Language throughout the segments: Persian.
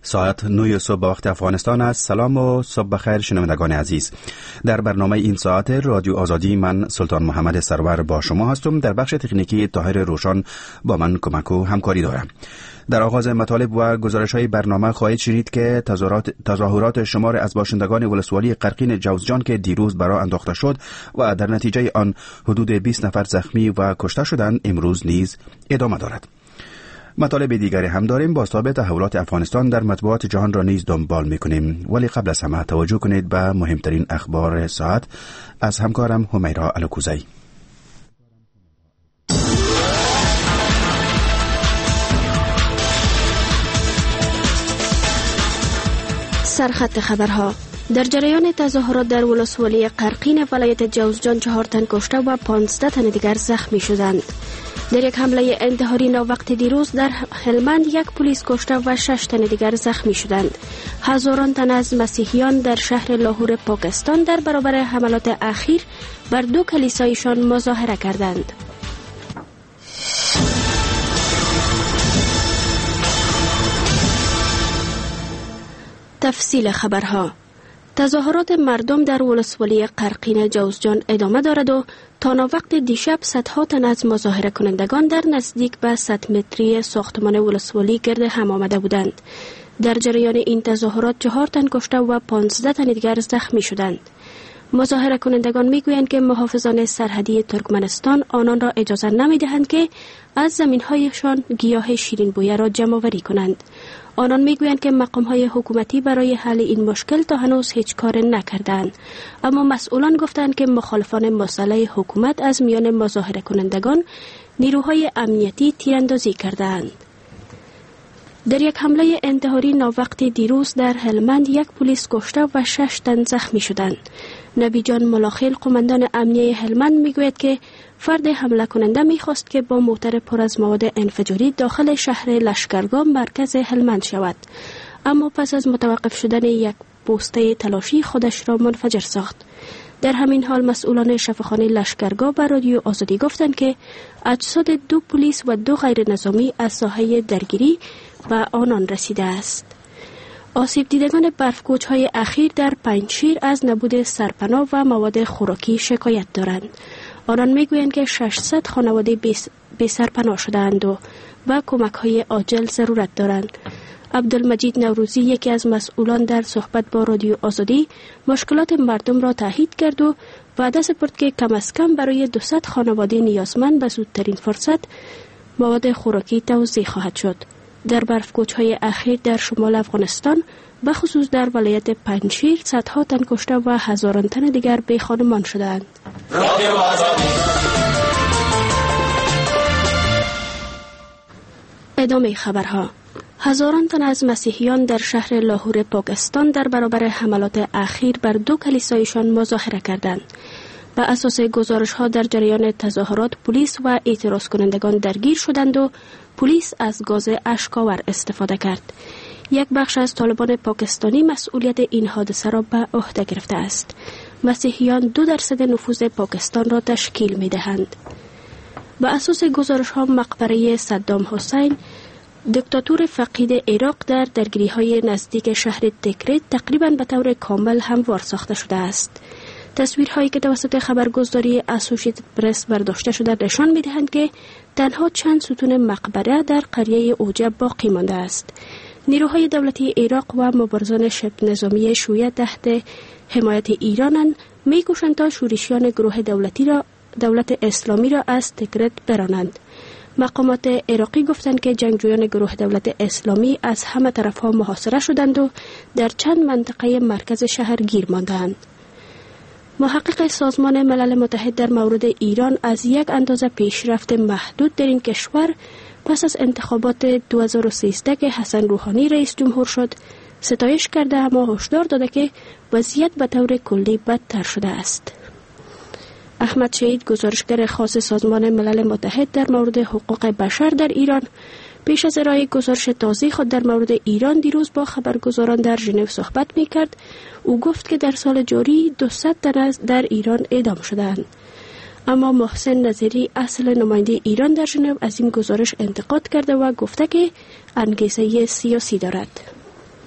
ساعت 9 صبح به وقت افغانستان است. سلام و صبح بخیر شنوندگان عزیز. در برنامه این ساعت رادیو آزادی من سلطان محمد سرور با شما هستم. در بخش تکنیکی طاهر روشن با من کمک و همکاری دارم. در آغاز مطالب و گزارش‌های برنامه خواهید شنید که تظاهرات شمار از باشندگان ولسوالی قرقین جوزجان که دیروز برآ انداخته شد و در نتیجه آن حدود 20 نفر زخمی و کشته شدند امروز نیز ادامه دارد. مطالب دیگری هم داریم. با ثابت تحولات افغانستان در مطبوعات جهان را نیز دنبال می‌کنیم، ولی قبل از همه توجه کنید به مهمترین اخبار ساعت از همکارم همیرا الکوزی. سرخط خبرها: در جریان تظاهرات در ولسوالی قرقین ولایت جوزجان 4 تن کشته و 15 تن دیگر زخمی شدند. در یک حمله انتحاری ناوقت دیروز در هلمند 1 پلیس کشته و 6 تن دیگر زخمی شدند. هزاران تن از مسیحیان در شهر لاهور پاکستان در برابر حملات اخیر بر 2 کلیسایشان مظاهره کردند. تفصیل خبرها: تظاهرات مردم در ولسوالی قرقین جوزجان ادامه دارد و تا وقت دیشب صدها تن از مظاهره کنندگان در نزدیک به 100 متری ساختمان ولسوالی گرد هم آمده بودند. در جریان این تظاهرات 4 تن کشته و 15 تن دیگر زخمی شدند. مظاهره کنندگان میگویند که محافظان سرحدی ترکمنستان آنان را اجازه نمیدهند که از زمین‌هایشان گیاه شیرین بویه را جمع آوری کنند. آنان میگویند که مقام‌های حکومتی برای حل این مشکل تا هنوز هیچ کار نکردند، اما مسئولان گفتند که مخالفان مسلح حکومت از میان مظاهره کنندگان نیروهای امنیتی تیراندازی کردند. در یک حمله انتحاری ناوقت دیروز در هلمند 1 پلیس کشته و 6 تن زخمی شدند. نبی جان ملاخیل قماندان امنیه هلمند میگوید که فرد حمله کننده میخواست که با موتر پر از مواد انفجاری داخل شهر لشکرگاه مرکز هلمند شود، اما پس از متوقف شدن یک پوسته تلاشی خودش را منفجر ساخت. در همین حال مسئولان شفاخانه لشکرگاه به رادیو آزادی گفتند که اجساد 2 پلیس و 2 غیر نظامی از ساحه درگیری به آنان رسیده است. آسیب دیدگان برفکوچ‌های اخیر در پنجشیر از نبود سرپناه و مواد خوراکی شکایت دارند. آنان میگویند که 600 خانواده بی سرپناه شده‌اند و کمک‌های عاجل ضرورت دارند. عبدالمجید نوروزی یکی از مسئولان در صحبت با رادیو آزادی مشکلات مردم را تایید کرد و وعده سپرد که کم از کم برای 200 خانواده نیازمند به زودترین فرصت مواد خوراکی توزیع خواهد شد. در برفکوچ‌های اخیر در شمال افغانستان به خصوص در ولایت پنجشیر صدها تن کشته و هزاران تن دیگر بی خانمان شدند. ادامه خبرها: هزاران تن از مسیحیان در شهر لاهور پاکستان در برابر حملات اخیر بر 2 کلیسایشان مظاهره کردند. بر اساس گزارش‌ها در جریان تظاهرات پلیس و اعتراض کنندگان درگیر شدند و پلیس از گاز اشک‌آور استفاده کرد. یک بخش از طالبان پاکستانی مسئولیت این حادثه را به عهده گرفته است. مسیحیان 2% نفوذ پاکستان را تشکیل می‌دهند. بر اساس گزارش‌ها مقبره صدام حسین دیکتاتور فقید عراق در درگیری‌های نزدیک شهر تکریت تقریباً به طور کامل هموار ساخته شده است. تصویرهایی که توسط خبرگزاری اسوشیتد پرس برداشته شده نشان می‌دهند که تنها چند ستون مقبره در قریه اوجه باقی مانده است. نیروهای دولتی عراق و مبارزان شبه نظامی شیعه تحت حمایت ایران می‌کوشند تا شورشیان گروه دولت اسلامی را از تکریت برانند. مقامات عراقی گفتند که جنگجویان گروه دولت اسلامی از همه طرف‌ها محاصره شدند و در چند منطقه مرکز شهر گیر ماندند. محقق سازمان ملل متحد در مورد ایران از یک اندازه پیشرفت محدود در این کشور پس از انتخابات 2013 که حسن روحانی رئیس جمهور شد ستایش کرده، اما هشدار داده که وضعیت به طور کلی بدتر شده است. احمد شهید، گزارشگر خاص سازمان ملل متحد در مورد حقوق بشر در ایران، پیش از ارائه گزارش تازه خود در مورد ایران دیروز با خبرگزاران در ژنو صحبت می‌کرد. او گفت که در سال جاری 200 تن در ایران اعدام شدند. اما محسن نظری، اصل نماینده ایران در ژنو، از این گزارش انتقاد کرده و گفته که انگیزه سیاسی دارد.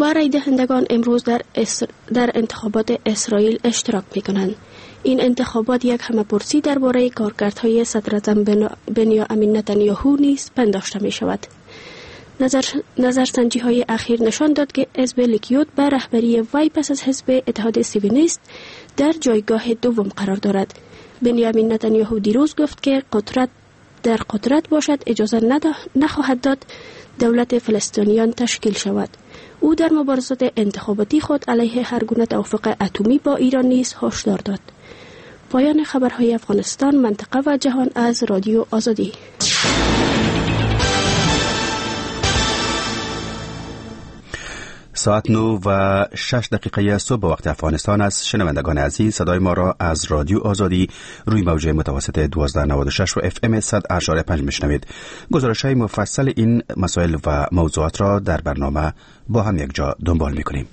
و رای دهندگان امروز در انتخابات اسرائیل اشتراک می کنند. این انتخابات یک همه‌پرسی درباره کارکردهای صدراعظم بنیامین نتانیاهو نیز پنداشته می شود. نظرسنجی های اخیر نشان داد که حزب لیکود به رهبری وی پس از حزب اتحاد صهیونیست در جایگاه دوم قرار دارد. بنیامین نتانیاهو دیروز گفت که قدرت باشد اجازه نخواهد داد دولت فلسطینیان تشکیل شود. او در مبارزات انتخاباتی خود علیه هر گونه توافق اتمی با ایران نیز هشدار داد. پایان خبرهای افغانستان، منطقه و جهان از رادیو آزادی. ساعت 9:06 صبح وقت افغانستان است. شنوندگان عزیز، صدای ما را از رادیو آزادی روی موج متوسط 1296 و FM 100.5 میشنوید. گزارش‌های مفصل این مسائل و موضوعات را در برنامه با هم یک جا دنبال می‌کنیم.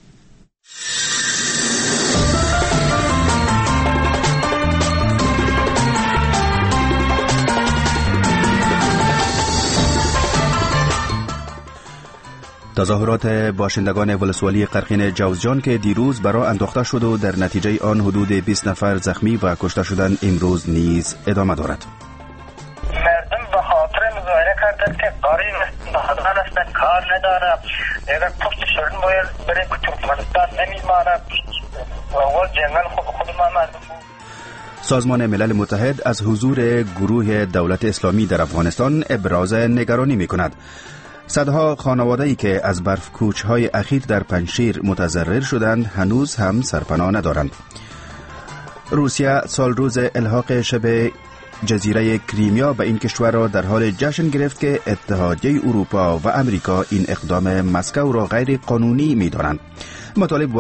تظاهرات باشندگان ولسوالی قرقین جوزجان که دیروز برای انداخته شد و در نتیجه آن حدود 20 نفر زخمی و کشته شدند امروز نیز ادامه دارد. مردم به خاطر مظاهره کردند که قاری مستحضان هستند، کار نداره، اگر پشت شدن باید برای که ترکمنستان نمیماند و جنگل خود ما مردم. سازمان ملل متحد از حضور گروه دولت اسلامی در افغانستان ابراز نگرانی می کند. صدها خانواده‌ای که از برف کوچ‌های اخیر در پنجشیر متضرر شدند هنوز هم سرپناه ندارند. روسیه سال روز الحاق شبه جزیره کریمیا به این کشور را در حال جشن گرفت که اتحادیه اروپا و امریکا این اقدام مسکو را غیر قانونی می‌دانند. مطالب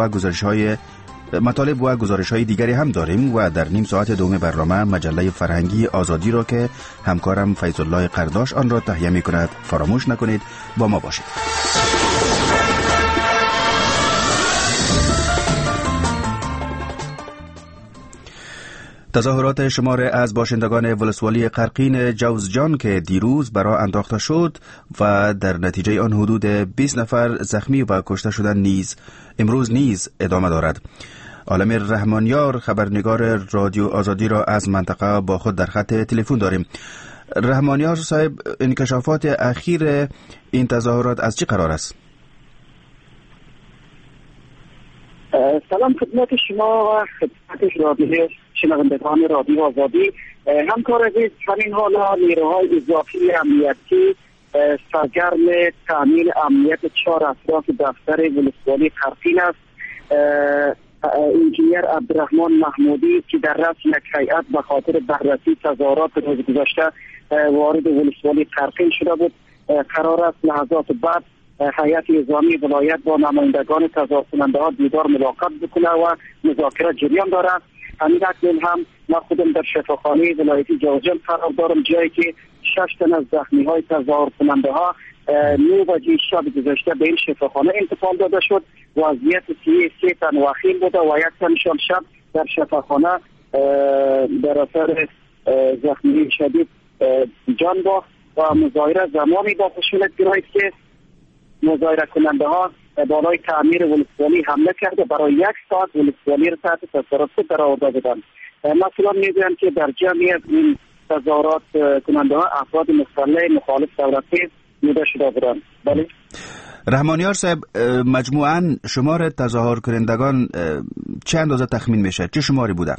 و گزارش‌های دیگری هم داریم و در نیم ساعت دوم برنامه مجله فرهنگی آزادی را که همکارم فیض الله قرداش آن را تهیه می‌کند فراموش نکنید با ما باشید. تظاهرات شمار از باشندگان ولسوالی قرقین جوزجان که دیروز برای انداخته شد و در نتیجه آن حدود 20 نفر زخمی و کشته شدند امروز نیز ادامه دارد. عالم رحمانیار خبرنگار رادیو آزادی را از منطقه با خود در خط تلفن داریم. رحمانیار صاحب، انکشافات اخیر این تظاهرات از چه قرار است؟ سلام خدمت شما و خدمت رادیو شنوندگان رادیو آزادی. همکار عزیز، همین حالا نیروهای اضافی امنیتی سرگرم تامین امنیت 4 اطراف دفتر ولسوالی قرقین است. انجینیر عبدالرحمن محمودی که در رأس یک هیئت به خاطر بررسی تظاهرات روز گذشته وارد ولسوالی قرقین شده بود، قرار است لحظات بعد هیئت نظامی ولایت با نمایندگان تظاهر کننده دیدار ملاقات بکنه و مذاکره جریان دارد. همین اکنون هم من خودم در شفاخانه ولایتی جوزجان قرار دارم، جایی که 6 تن از زخمی های تظاهر کننده ها 9 بجه شب گذشته به این شفاخانه انتقال داده شد. وضعیت 3 تن وخیم بوده و 1 تنشان شب در شفاخانه در اثر زخمی شدید جان باخت و مظاهره زمانی با خشونت گرفت که مظاهره کننده ها بالای تعمیر ولسوالی حمله کرده برای 1 ساعت ولسوالی را تحت تصرف در آورده بودند. مثلا می‌گویند که در جمعی از این تظاهرات کننده ها افراد مسلح مخالف دولتی دیده شده بودند. بله رحمانیار صاحب، مجموعاً شمار تظاهر کنندگان چه اندازه تخمین میشه؟ چه شماری بوده؟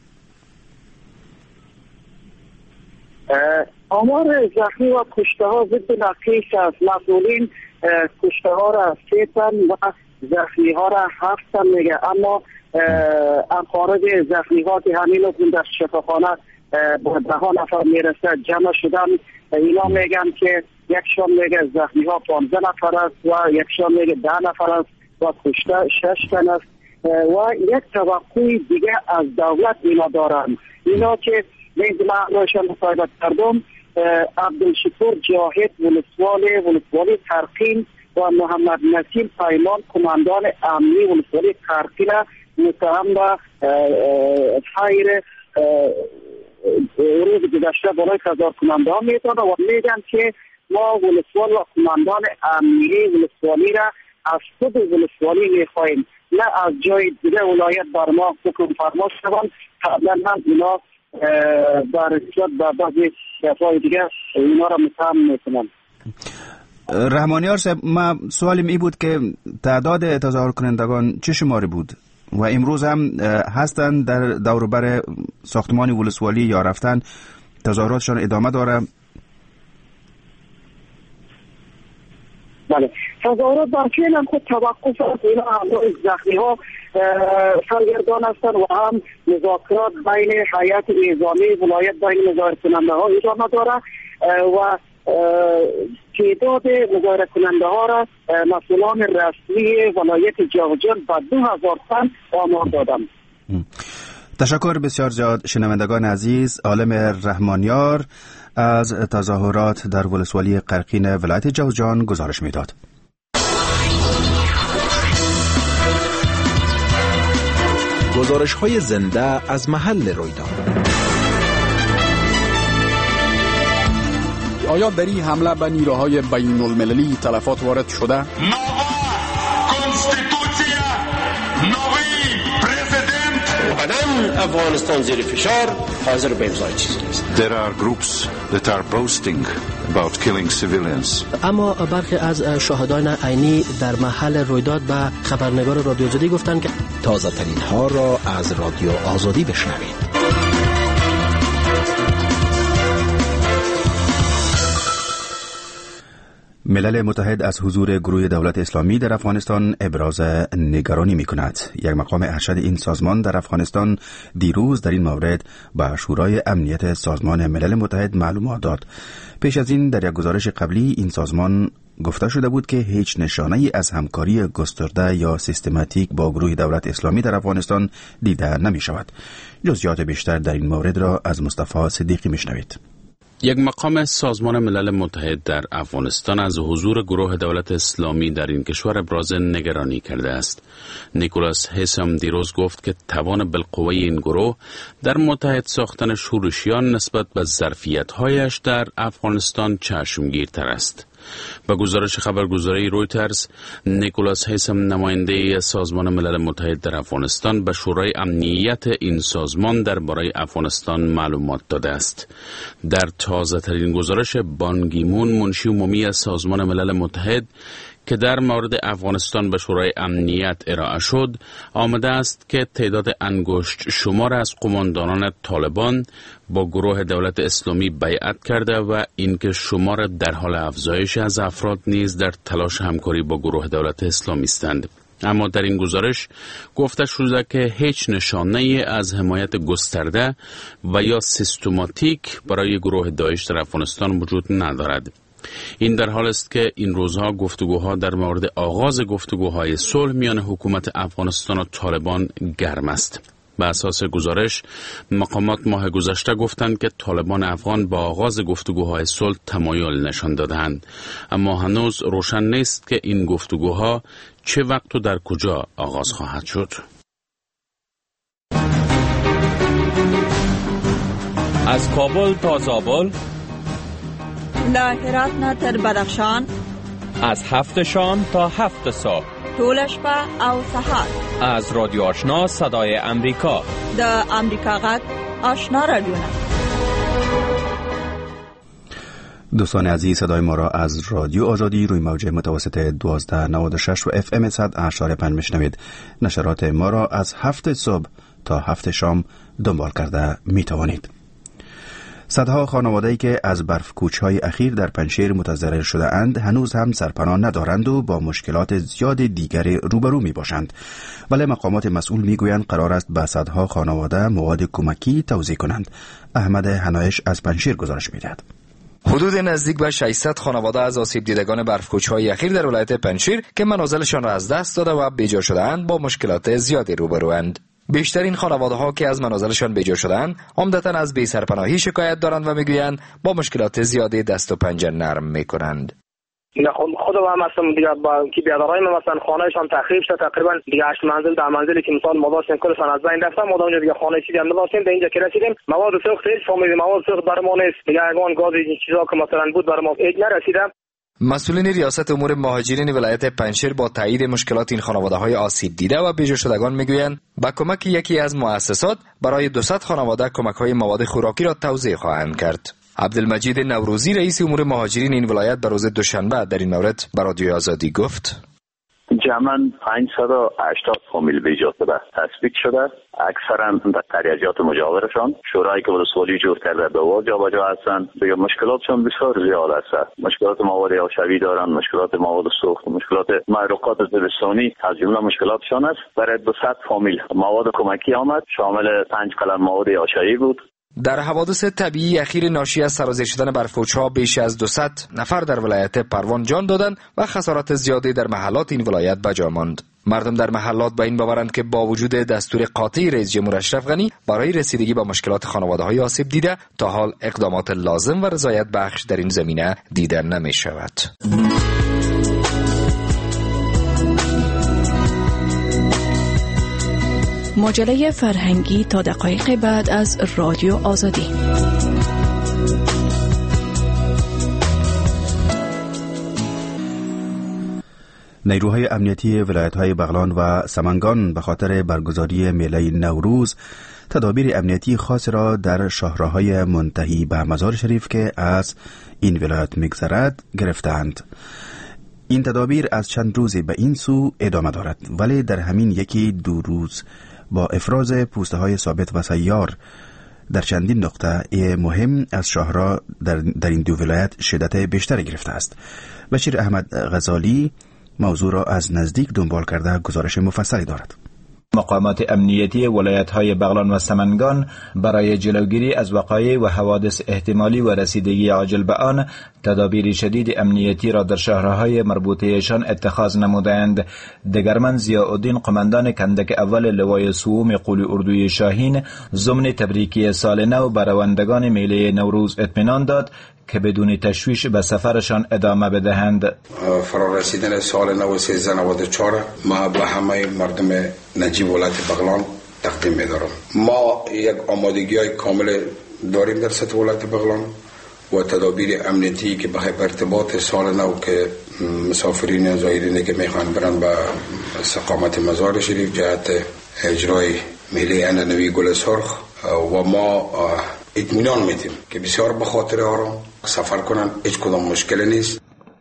آمار زخمی و کشته ها ضد نقیص است. مسئولین کشته ها را 3 تن و زخمی ها را 7 تن میگه، اما خارج زخمی ها که همین اکنون در شفاخانه با 10 نفر میرسه جمع شدن، اینا میگن که یکشان میگه زخمی ها 15 نفر است و یکشان میگه 10 نفر است و کشته 6 تن است و یک توقع دیگه از دولت اینا دارن. اینا که من روشن مصاحبت کردم، عبدالشکور جاهد ولسوالی قرقین و محمد نسیم پیمان کماندان امنی ولسوالی قرقین متهم به خیر روز گذشته برای تظاهر کننده ها میتونه و میگن که ما ولسوال و کماندان امنی ولسوالی را از خود ولسوالی میخواهیم، نه از جای دیگه ولایت بر ما حکم فرما شوند. قبلا هم اینا در رسیت به بعضی دفعه دیگه اینا را متهم میکنند. رحمانیار صاحب، ما سوالم ای بود که تعداد تظاهر کنندگان چه شماری بود و امروز هم هستند در دوروبر ساختمان ولسوالی یا رفتن تظاهراتشان ادامه داره؟ بله، تظاهرات در فعل هم خود توقف است. اینا همراه زخمی ها سرگردان هستند و هم مذاکرات بین هیئت نظامی ولایت بین مظاهره کننده ها ادامه داره و تعداد مظاهره کننده ها را مسئولان رسمی ولایت جوزجان به 2000 تن آمار دادند. تشکر بسیار زیاد شنوندگان عزیز. عالم رحمانیار از تظاهرات در ولسوالی قرقین ولایت جوزجان گزارش میداد. گزارش‌های زنده از محل رویداد. آیا در این حمله به نیروهای بین المللی تلفات وارد شده؟ افغانستان زیر فشار حاضر به امضای چیزی نیست. There are groups that are boasting about killing civilians. اما برخی از شاهدان عینی در محل رویداد به خبرنگار رادیو آزادی گفتند که تازه ترین ها را از رادیو آزادی بشنوید. ملل متحد از حضور گروه دولت اسلامی در افغانستان ابراز نگرانی می کند. یک مقام ارشد این سازمان در افغانستان دیروز در این مورد به شورای امنیت سازمان ملل متحد معلومات داد. پیش از این در یک گزارش قبلی این سازمان گفته شده بود که هیچ نشانه‌ای از همکاری گسترده یا سیستماتیک با گروه دولت اسلامی در افغانستان دیده نمی شود. جزئیات بیشتر در این مورد را از مصطفی صدیقی می شنوید. یک مقام سازمان ملل متحد در افغانستان از حضور گروه دولت اسلامی در این کشور ابراز نگرانی کرده است. نیکولاس هیسم دیروز گفت که توان بالقوه این گروه در متحد ساختن شورشیان نسبت به ظرفیت‌هایش در افغانستان چشمگیرتر است. با گزارش خبرگزاری رویترز، نیکولاس هیسم نماینده سازمان ملل متحد در افغانستان به شورای امنیت این سازمان درباره افغانستان معلومات داده است. در تازه ترین گزارش بان کی مون، منشی عمومی از سازمان ملل متحد که در مورد افغانستان به شورای امنیت ارائه شد، آمده است که تعداد انگشت شمار از قماندانان طالبان با گروه دولت اسلامی بیعت کرده و اینکه شمار در حال افزایش از افراد نیز در تلاش همکاری با گروه دولت اسلامی هستند. اما در این گزارش گفته شده که هیچ نشانه‌ای از حمایت گسترده و یا سیستماتیک برای گروه داعش در افغانستان وجود ندارد. این در حال است که این روزها گفتگوها در مورد آغاز گفتگوهای صلح میان حکومت افغانستان و طالبان گرم است. به اساس گزارش، مقامات ماه گذشته گفتند که طالبان افغان با آغاز گفتگوهای صلح تمایل نشان دادند، اما هنوز روشن نیست که این گفتگوها چه وقت و در کجا آغاز خواهد شد. از کابل تا زابل، له هرات نه تر بدخشان، از 7 شام تا 7 صبح، ټول شپه او سهار، از رادیو آشنا صدای امریکا، د امریکا غږ آشنا رادیو. دوستان عزیز، صدای ما را از رادیو آزادی روی موج متوسط 1296 و FM 100.5 میشنوید. نشرات ما را از 7 صبح تا 7 شام دنبال کرده می توانید. صدها خانواده‌ای که از برفکوچ‌های اخیر در پنجشیر متضرر شده اند هنوز هم سرپناه ندارند و با مشکلات زیاد دیگر روبرو می باشند. ولی مقامات مسئول می گویند قرار است به صدها خانواده مواد کمکی توزیع کنند. احمد حنایش از پنجشیر گزارش می دهد. حدود نزدیک به 600 خانواده از آسیب دیدگان برفکوچ‌های اخیر در ولایت پنجشیر که منازلشان را از دست داده و بیجا شده‌اند با مشکلات زیادی روبروند. بیشترین خانواده‌ها که از منازلشان بیجا شدند عمدتاً از بی‌سرپناهی شکایت دارند و میگویند با مشکلات زیادی دست و پنجه نرم میکنند. خودم هم هستم دیگه با کی بیادرای من مثلا خانهشان تخریب شد، تقریبا دیگه 8 منزل 10 منزلی که مثلا ما داشتیم کلشون از بین رفتن. ما اونجا دیگه خانه چیزی هم نداشتیم. به اینجا که رسیدیم مواد سوخت هیچ فهمیدیم مواد سوخت برای ما نیست دیگه. اگه گاز این چیزا که مثلا بود برای ما هیچ نرسیدم. مسئولین ریاست امور مهاجرین ولایت پنجشیر با تایید مشکلات این خانواده‌های آسیب دیده و بیجا شدگان میگویند با کمک یکی از مؤسسات برای 200 خانواده کمک‌های مواد خوراکی را توزیع خواهند کرد. عبدالمجید نوروزی رئیس امور مهاجرین این ولایت به روز دوشنبه در این مورد به رادیوی آزادی گفت: جمعاً 580 فامیل به ایجاد تثبیت شده، اکثرا در قریه‌جات مجاورشان. شورایی که ولسوالی جور کرده به جابجا هستند. دیگه مشکلاتشون بسیار زیاد است. مشکلات مواد آشوی دارند، مشکلات مواد سوخت، مشکلات محروقات زمستانی از جمله مشکلاتشان است. برای 200 فامیل مواد کمکی آمد، شامل 5 قلم مواد آشوی بود. در حوادث طبیعی اخیر ناشی از سرازیر شدن برف‌پوچ‌ها بیش از 200 نفر در ولایت پروان جان دادند و خسارات زیادی در محلات این ولایت به جا ماند. مردم در محلات به این باورند که با وجود دستور قاطع رئیس جمهور اشرف غنی برای رسیدگی به مشکلات خانواده‌های آسیب دیده تا حال اقدامات لازم و رضایت بخش در این زمینه دیده نمی‌شود. مجله فرهنگی تا دقایق بعد از رادیو آزادی. نیروهای امنیتی ولایت‌های بغلان و سمنگان به خاطر برگزاری میله نوروز تدابیر امنیتی خاص را در شاهراهای منتهی به مزار شریف که از این ولایت می‌گذرد گرفتند. این تدابیر از چند روزی به این سو ادامه دارد، ولی در همین یکی دو روز با افراز پوسته های ثابت و سیار در چندین نقطه مهم از شاهرا در این دو ولایت شدت بیشتری گرفته است. بشیر احمد غزالی موضوع را از نزدیک دنبال کرده گزارش مفصلی دارد. مقامات امنیتی ولایت‌های بغلان و سمنگان برای جلوگیری از وقایع و حوادث احتمالی و رسیدگی عاجل به آن تدابیر شدید امنیتی را در شهرهای مربوطه‌شان اتخاذ نمودند. دگرمن ضیاءالدین قماندان کندک اول لوای سوم قول اردوی شاهین ضمن تبریکی سال نو بر روندگان میله نوروز اطمینان داد که بدون تشویش به سفرشان ادامه بدهند. فرارسیدن سال نو 1394 ما به همه مردم نجیب ولایت بغلان تقدیم می‌دارم. ما یک آمادگی‌های کامل داریم در سطح ولایت بغلان و تدابیر امنیتی که به ارتباط سال نو که مسافرین زائرینی که میخوان برن به استقامت مزار شریف جهت اجرای میله عنعنوی گل سرخ و ما اطمینان میدیم که بسیار به خاطر آرام سفر کنن، هیچ کدام مشکلی نیست.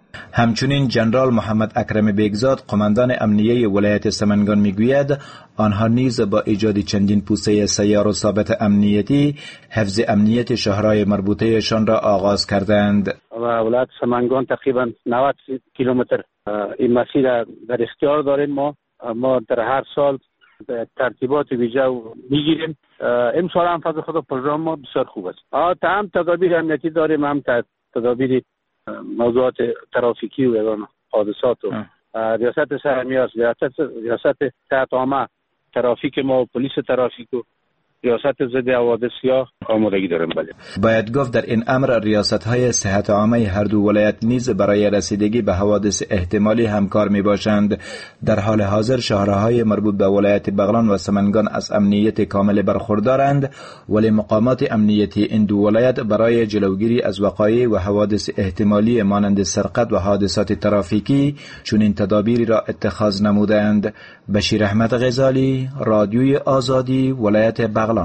همچنین جنرال محمد اکرم بیگزاد قماندان امنیه ولایت سمنگان میگوید آنها نیز با ایجاد چندین پوسته سیار و ثابت امنیتی حفظ امنیت شهرهای مربوطهشان را آغاز کردند. و ولایت سمنگان تقریبا 90 کیلومتر این مسیر در اختیار داریم. ما در هر سال ترتیبات ویژه میگیریم. امسال هم فضل خدا پروژرام ما بسیار خوب است. هم تدابیر امنیتی داریم، هم تدابیر موضوعات ترافیکی و یگان حادثات و ریاست سهمیه است، ریاست تحت عامه ترافیک ما و پلیس ترافیک و ریاست ضد حوادث یا آمادگی داریم. بله باید گفت در این امر ریاست‌های صحت عامه هر دو ولایت نیز برای رسیدگی به حوادث احتمالی همکار میباشند. در حال حاضر شهرهای مربوط به ولایت بغلان و سمنگان از امنیت کامل برخوردارند، ولی مقامات امنیتی این دو ولایت برای جلوگیری از وقایع و حوادث احتمالی مانند سرقت و حادثات ترافیکی چنین تدابیری را اتخاذ نمودند. بشیر احمد غزالی، رادیوی آزادی، ولایت بغلان.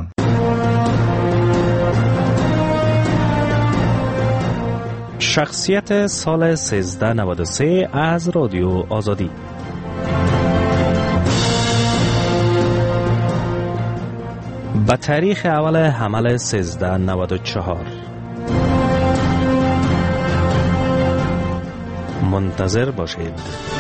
شخصیت سال 1393 از رادیو آزادی. به تاریخ اول حمل 1394 منتظر باشید.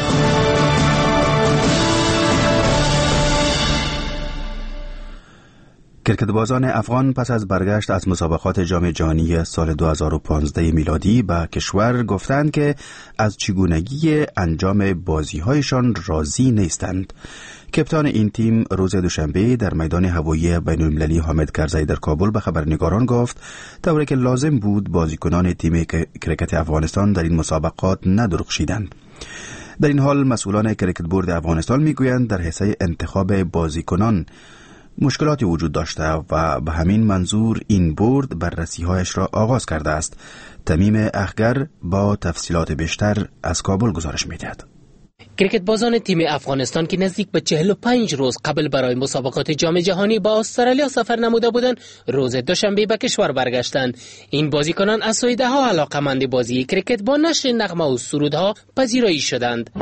کرکتبازان افغان پس از برگشت از مسابقات جام جهانی سال 2015 میلادی به کشور گفتند که از چگونگی انجام بازی‌هایشان راضی نیستند. کپتان این تیم روز دوشنبه در میدان هوایی بین‌المللی حامد کرزی در کابل به خبرنگاران گفت طوری که لازم بود بازیکنان تیم کرکت افغانستان در این مسابقات ندرخشیدند. در این حال مسئولان کرکت بورد افغانستان میگویند در حصه انتخاب بازیکنان مشکلاتی وجود داشته و به همین منظور این بورد بررسی‌هایش را آغاز کرده است. تمیم اخگر با تفصیلات بیشتر از کابل گزارش می‌دهد. کریکت بازان تیم افغانستان که نزدیک به 45 روز قبل برای مسابقات جام جهانی با استرالیا سفر نموده بودند، روز دوشنبه به کشور برگشتند. این بازیکنان از سوی ده‌ها علاقه‌مند بازی کریکت با نشر نغمه و سرودها پذیرایی شدند.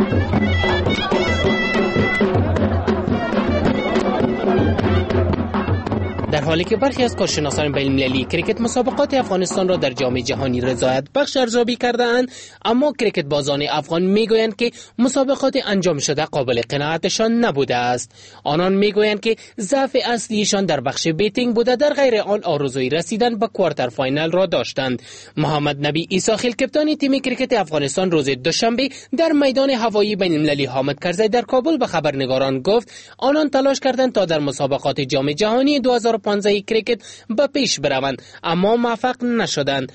در حالی که برخی از کارشناسان بین‌المللی کریکت مسابقات افغانستان را در جام جهانی رضایت بخش ارزیابی کرده‌اند، اما کریکت بازان افغان میگویند که مسابقات انجام شده قابل قناعتشان نبوده است. آنان میگویند که ضعف اصلیشان در بخش بیتینگ بوده، در غیر آن آرزوی رسیدن به کوارتر فاینال را داشتند. محمد نبی عیساخیل کپتان تیم کریکت افغانستان روز دوشنبه در میدان هوایی بین‌المللی حامد کرزی در کابل به خبرنگاران گفت آنان تلاش کردند تا در مسابقات جام جهانی 2015 کریکت به پیش بروند، اما موفق نشدند.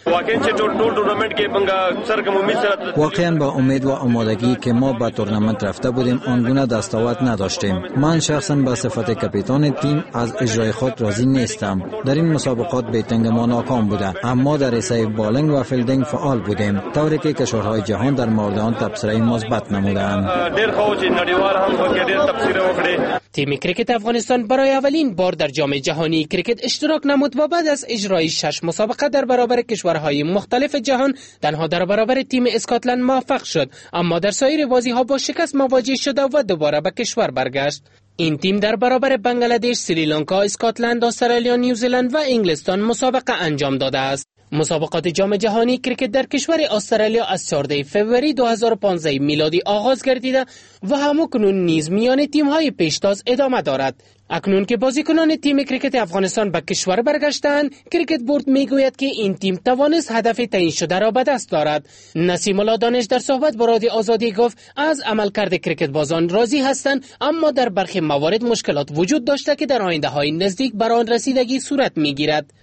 واقعا با امید و آمادگی که ما به تورنمنت رفته بودیم آنگونه دستاورد نداشتیم. من شخصا به صفت کاپیتان تیم از اجرای خود راضی نیستم. در این مسابقات بیتینگ ما ناکام بوده، اما در ایسای بالینگ و فیلدینگ فعال بودیم، طوری که کشورهای جهان در مورد آن تبصره مثبت نمودند. تیم کریکت افغانستان برای اولین بار در جام جهانی کریکت اشتراک نمود و بعد از اجرای 6 مسابقه در برابر کشورهای مختلف جهان تنها در برابر تیم اسکاتلند موفق شد، اما در سایر بازی‌ها با شکست مواجه شد و دوباره به کشور برگشت. این تیم در برابر بنگلادش، سریلانکا، اسکاتلند، استرالیا، نیوزیلند و انگلستان مسابقه انجام داده است. مسابقات جام جهانی کریکت در کشور استرالیا از 14 فوریه 2015 میلادی آغاز گردیده و همکنون نیز میان تیم‌های پیشتاز ادامه دارد. اکنون که بازیکنان تیم کریکت افغانستان به کشور برگشتند، کریکت بورد میگوید که این تیم توانست هدف تعیین شده را به دست دارد. نسیم الله دانش در صحبت با رادیو آزادی گفت از عملکرد کریکت بازان راضی هستند، اما در برخی موارد مشکلات وجود داشته که در آینده‌های نزدیک بر آن رسیدگی صورت میگیرد.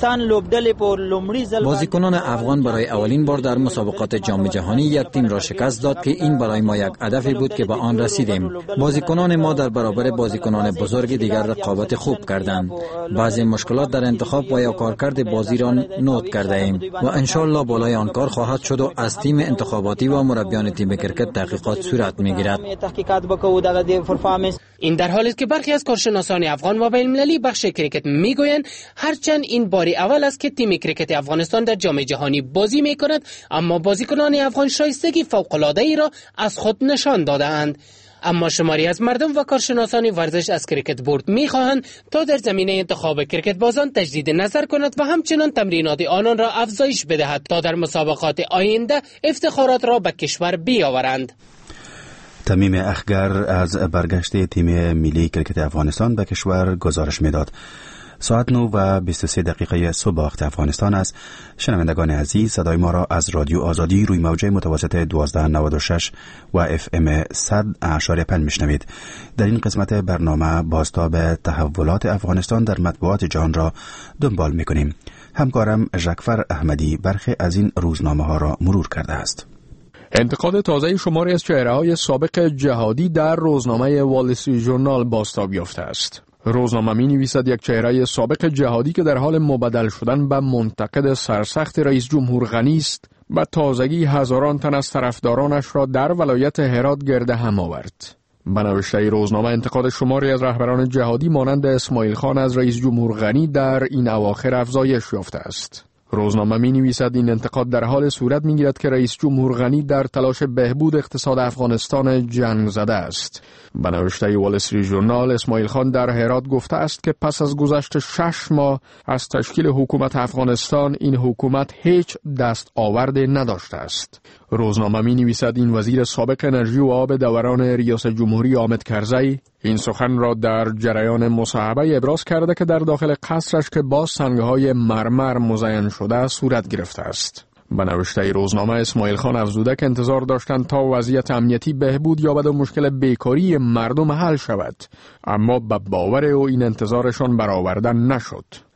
بازیکنان افغان برای اولین بار در مسابقات جام جهانی یک تیم را شکست داد که این برای ما یک هدفی بود که به آن رسیدیم. بازیکنان ما در برابر بازیکنان بزرگ دیگر رقابت خوب کردند. بعضی مشکلات در انتخاب و یا کارکرد بازی را نوت کرده ایم و انشالله بالای آن کار خواهد شد و از تیم انتخاباتی و مربیان تیم کرکت تحقیقات صورت میگیرد. این در حالی است که برخی از کارشناسان افغان و بین‌المللی بخش کرکت میگویند هرچند این باری اول است که تیم کرکت افغانستان در جام جهانی بازی میکند، اما بازیکنان افغان شایستگی فوق‌العاده‌ای را از خود نشان داده‌اند. اما شماری از مردم و کارشناسان ورزش از کریکت بورد می‌خواهند تا در زمینه انتخاب کریکت بازان تجدید نظر کند و همچنان تمرینات آنان را افزایش بدهد تا در مسابقات آینده افتخارات را به کشور بیاورند. تمیم اخگر از برگشت تیم ملی کریکت افغانستان به کشور گزارش می‌داد. ساعت 9 و 23 دقیقه صبح وقت افغانستان است. شنوندگان عزیز، صدای ما را از رادیو آزادی روی موج متوسط 1296 و FM 100.5 میشنوید. در این قسمت برنامه بازتاب تحولات افغانستان در مطبوعات جهان را دنبال می‌کنیم. همکارم ژکفر احمدی برخی از این روزنامه ها را مرور کرده است. انتقاد تازه شماری از چهره‌های سابق جهادی در روزنامه وال استریت ژورنال بازتاب یافته است. روزنامه می‌نویسد یک چهره سابق جهادی که در حال مبدل شدن به منتقد سرسخت رئیس جمهور غنی است، به تازگی هزاران تن از طرفدارانش را در ولایت هرات گرد هم آورد. به نوشته روزنامه انتقاد شماری از رهبران جهادی مانند اسماعیل خان از رئیس جمهور غنی در این اواخر افزایش یافته است. روزنامه می‌نویسد این انتقاد در حال صورت می‌گیرد که رئیس جمهور غنی در تلاش بهبود اقتصاد افغانستان جنگ زده است. به نوشته وال استریت ژورنال، اسماعیل خان در هرات گفته است که پس از گذشت 6 ماه از تشکیل حکومت افغانستان این حکومت هیچ دستاورد نداشته است. روزنامه می‌نویسد این وزیر سابق انرژی و آب دوران ریاست جمهوری حامد کرزی این سخن را در جریان مصاحبه ابراز کرده که در داخل قصرش که با سنگ‌های مرمر مزین شده صورت گرفته است. به نوشته روزنامه، اسماعیل خان افزوده که انتظار داشتند تا وضعیت امنیتی بهبود یابد و مشکل بیکاری مردم حل شود، اما به باور او این انتظارشان برآورده نشد.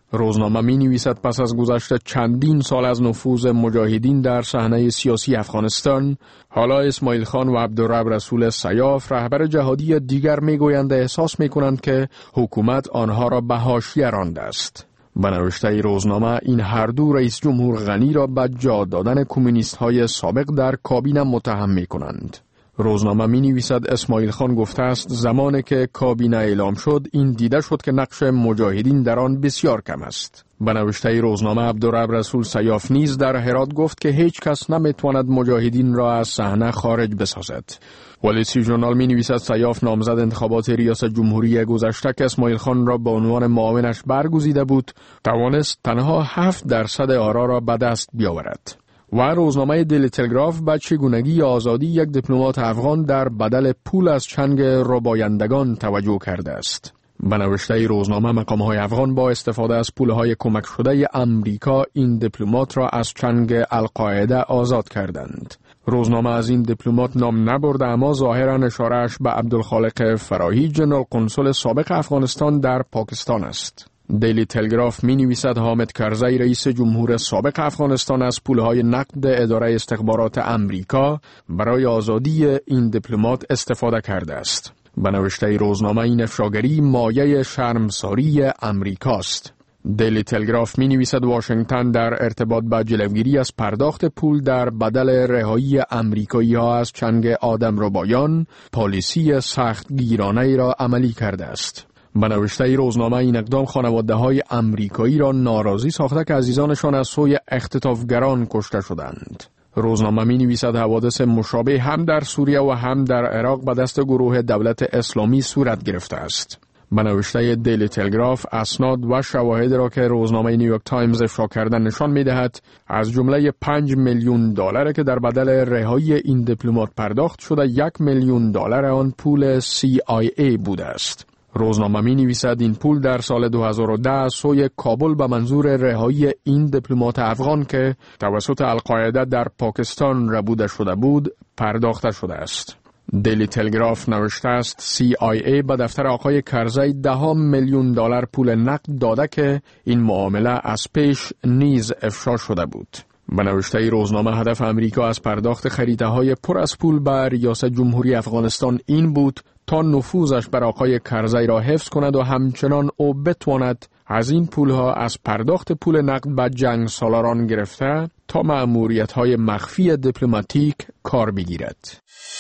روزنامه می نویسد پس از گذشت چندین سال از نفوذ مجاهدین در صحنه سیاسی افغانستان، حالا اسماعیل خان و عبدالرب رسول سیاف رهبر جهادی دیگر می گویند احساس می کنند که حکومت آنها را به حاشیه رانده است. به نوشته روزنامه این هر دو رئیس جمهور غنی را به جا دادن کمونیست های سابق در کابینه متهم می کنند. روزنامه می نویسد اسماعیل خان گفته است زمانی که کابینه اعلام شد این دیده شد که نقش مجاهدین در آن بسیار کم است. به نوشته روزنامه عبدالرب رسول سیاف نیز در هرات گفت که هیچ کس نمی تواند مجاهدین را از صحنه خارج بسازد. والیسی ژورنال می نویسد سیاف نامزد انتخابات ریاست جمهوری گذشته که اسماعیل خان را به عنوان معاونش برگزیده بود توانست تنها 7% آرا را به دست بیاورد. و روزنامه دیلی تلگراف به چگونگی آزادی یک دیپلمات افغان در بدل پول از چنگ ربایندگان توجه کرده است. به نوشته روزنامه مقام‌های افغان با استفاده از پولهای کمک شده امریکا این دیپلمات را از چنگ القاعده آزاد کردند. روزنامه از این دیپلمات نام نبرده اما ظاهراً اشاره‌اش به عبدالخالق فراهی جنرال قنصل سابق افغانستان در پاکستان است. دیلی تلگراف می نویسد حامد کرزی رئیس جمهور سابق افغانستان از پولهای نقد اداره استخبارات امریکا برای آزادی این دیپلمات استفاده کرده است. به نوشته روزنامه این افشاگری مایه شرمساری امریکاست. دیلی تلگراف می نویسد واشنگتن در ارتباط با جلوگیری از پرداخت پول در بدل رهایی امریکایی ها از چنگ آدمربایان پالیسی سخت گیرانه ای را عملی کرده است. به نوشته روزنامه این اقدام خانواده های امریکایی را ناراضی ساخته که عزیزانشان از سوی اختطافگران کشته شدند. روزنامه می نویسد حوادث مشابه هم در سوریه و هم در عراق به دست گروه دولت اسلامی صورت گرفته است. به نوشته دیلی تلگراف اسناد و شواهد را که روزنامه نیویورک تایمز افشا کرده نشان می دهد از جمله 5 میلیون دلار که در بدل رهایی این دیپلمات پرداخت شده 1 میلیون دلار آن پول CIA بوده است. روزنامه می نویسد این پول در سال 2010 سوی کابل به منظور رهایی این دیپلمات افغان که توسط القاعده در پاکستان ربوده شده بود پرداخته شده است. دیلی تلگراف نوشته است CIA به دفتر آقای کرزی 10 میلیون دلار پول نقد داده که این معامله از پیش نیز افشا شده بود. به نوشته روزنامه هدف امریکا از پرداخت خریده‌های پر از پول به ریاست جمهوری افغانستان این بود تا نفوذش بر آقای کرزی را حفظ کند و همچنان او بتواند از این پولها از پرداخت پول نقد به جنگ سالاران گرفته تا مأموریت‌های مخفی دیپلماتیک کار بگیرد.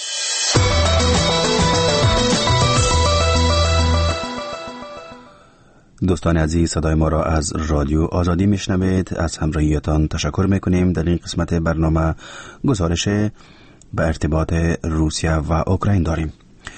دوستان عزیز صدای ما را از رادیو آزادی میشنوید. از همراهیتان تشکر میکنیم. در این قسمت برنامه گزارش به ارتباط روسیه و اوکراین داریم.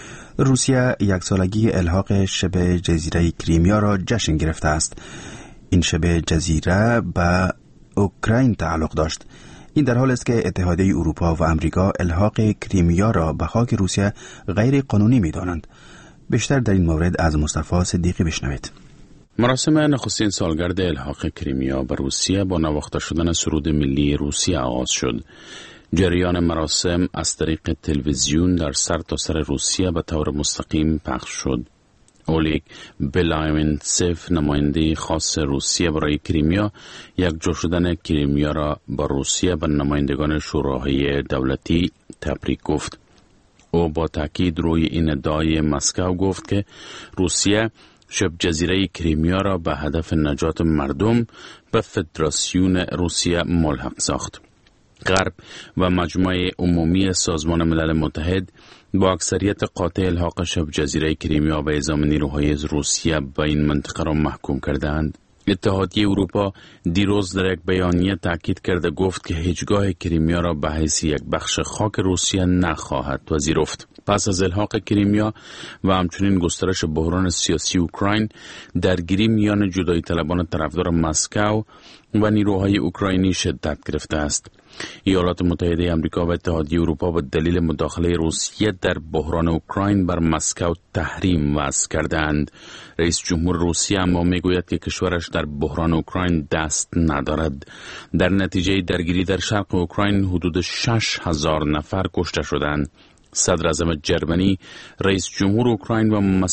روسیه 1 سالگی الحاق شبه جزیره کریمیا را جشن گرفته است. این شبه جزیره به اوکراین تعلق داشت. این در حال است که اتحادیه اروپا و امریکا الحاق کریمیا را به خاک روسیه غیر قانونی می دانند. بیشتر در این مورد از مصطفی صدیقی بشنوید. مراسم نخستین سالگرد الحاق کریمیا به روسیه با نواخته شدن سرود ملی روسیه آغاز شد. جریان مراسم از طریق تلویزیون در سرتاسر روسیه به طور مستقیم پخش شد. اولیگ بلایمنتسف نماینده خاص روسیه برای کریمیا یکجا شدن کریمیا را با روسیه به نمایندگان شوراهای دولتی تبریک گفت. او با تاکید روی این ادعای مسکو گفت که روسیه شبه جزیره کریمیا را به هدف نجات مردم به فدراسیون روسیه ملحق ساخت. غرب و مجمع عمومی سازمان ملل متحد با اکثریت قاطع الحاق شبه جزیره کریمیا به اعزام نیروهای روسیه به این منطقه را محکوم کردند. اتحادیه اروپا دیروز در یک بیانیه تاکید کرده گفت که هیچگاه کریمیا را به حیث یک بخش خاک روسیه نخواهد پذیرفت. پس از الحاق کریمیا و همچنین گسترش بحران سیاسی اوکراین، درگیری میان جدایی طلبان طرفدار مسکو و نیروهای اوکراینی شدت گرفته است. ایالات متحده آمریکا و اتحادیه اروپا به دلیل مداخله روسیه در بحران اوکراین بر مسکو تحریم وضع کردند. رئیس جمهور روسیه اما میگوید که کشورش در بحران اوکراین دست ندارد. در نتیجه درگیری در شرق اوکراین حدود 6,000 نفر کشته شدند. صدر اعظم جرمنی، رئیس جمهور اوکراین و مسئول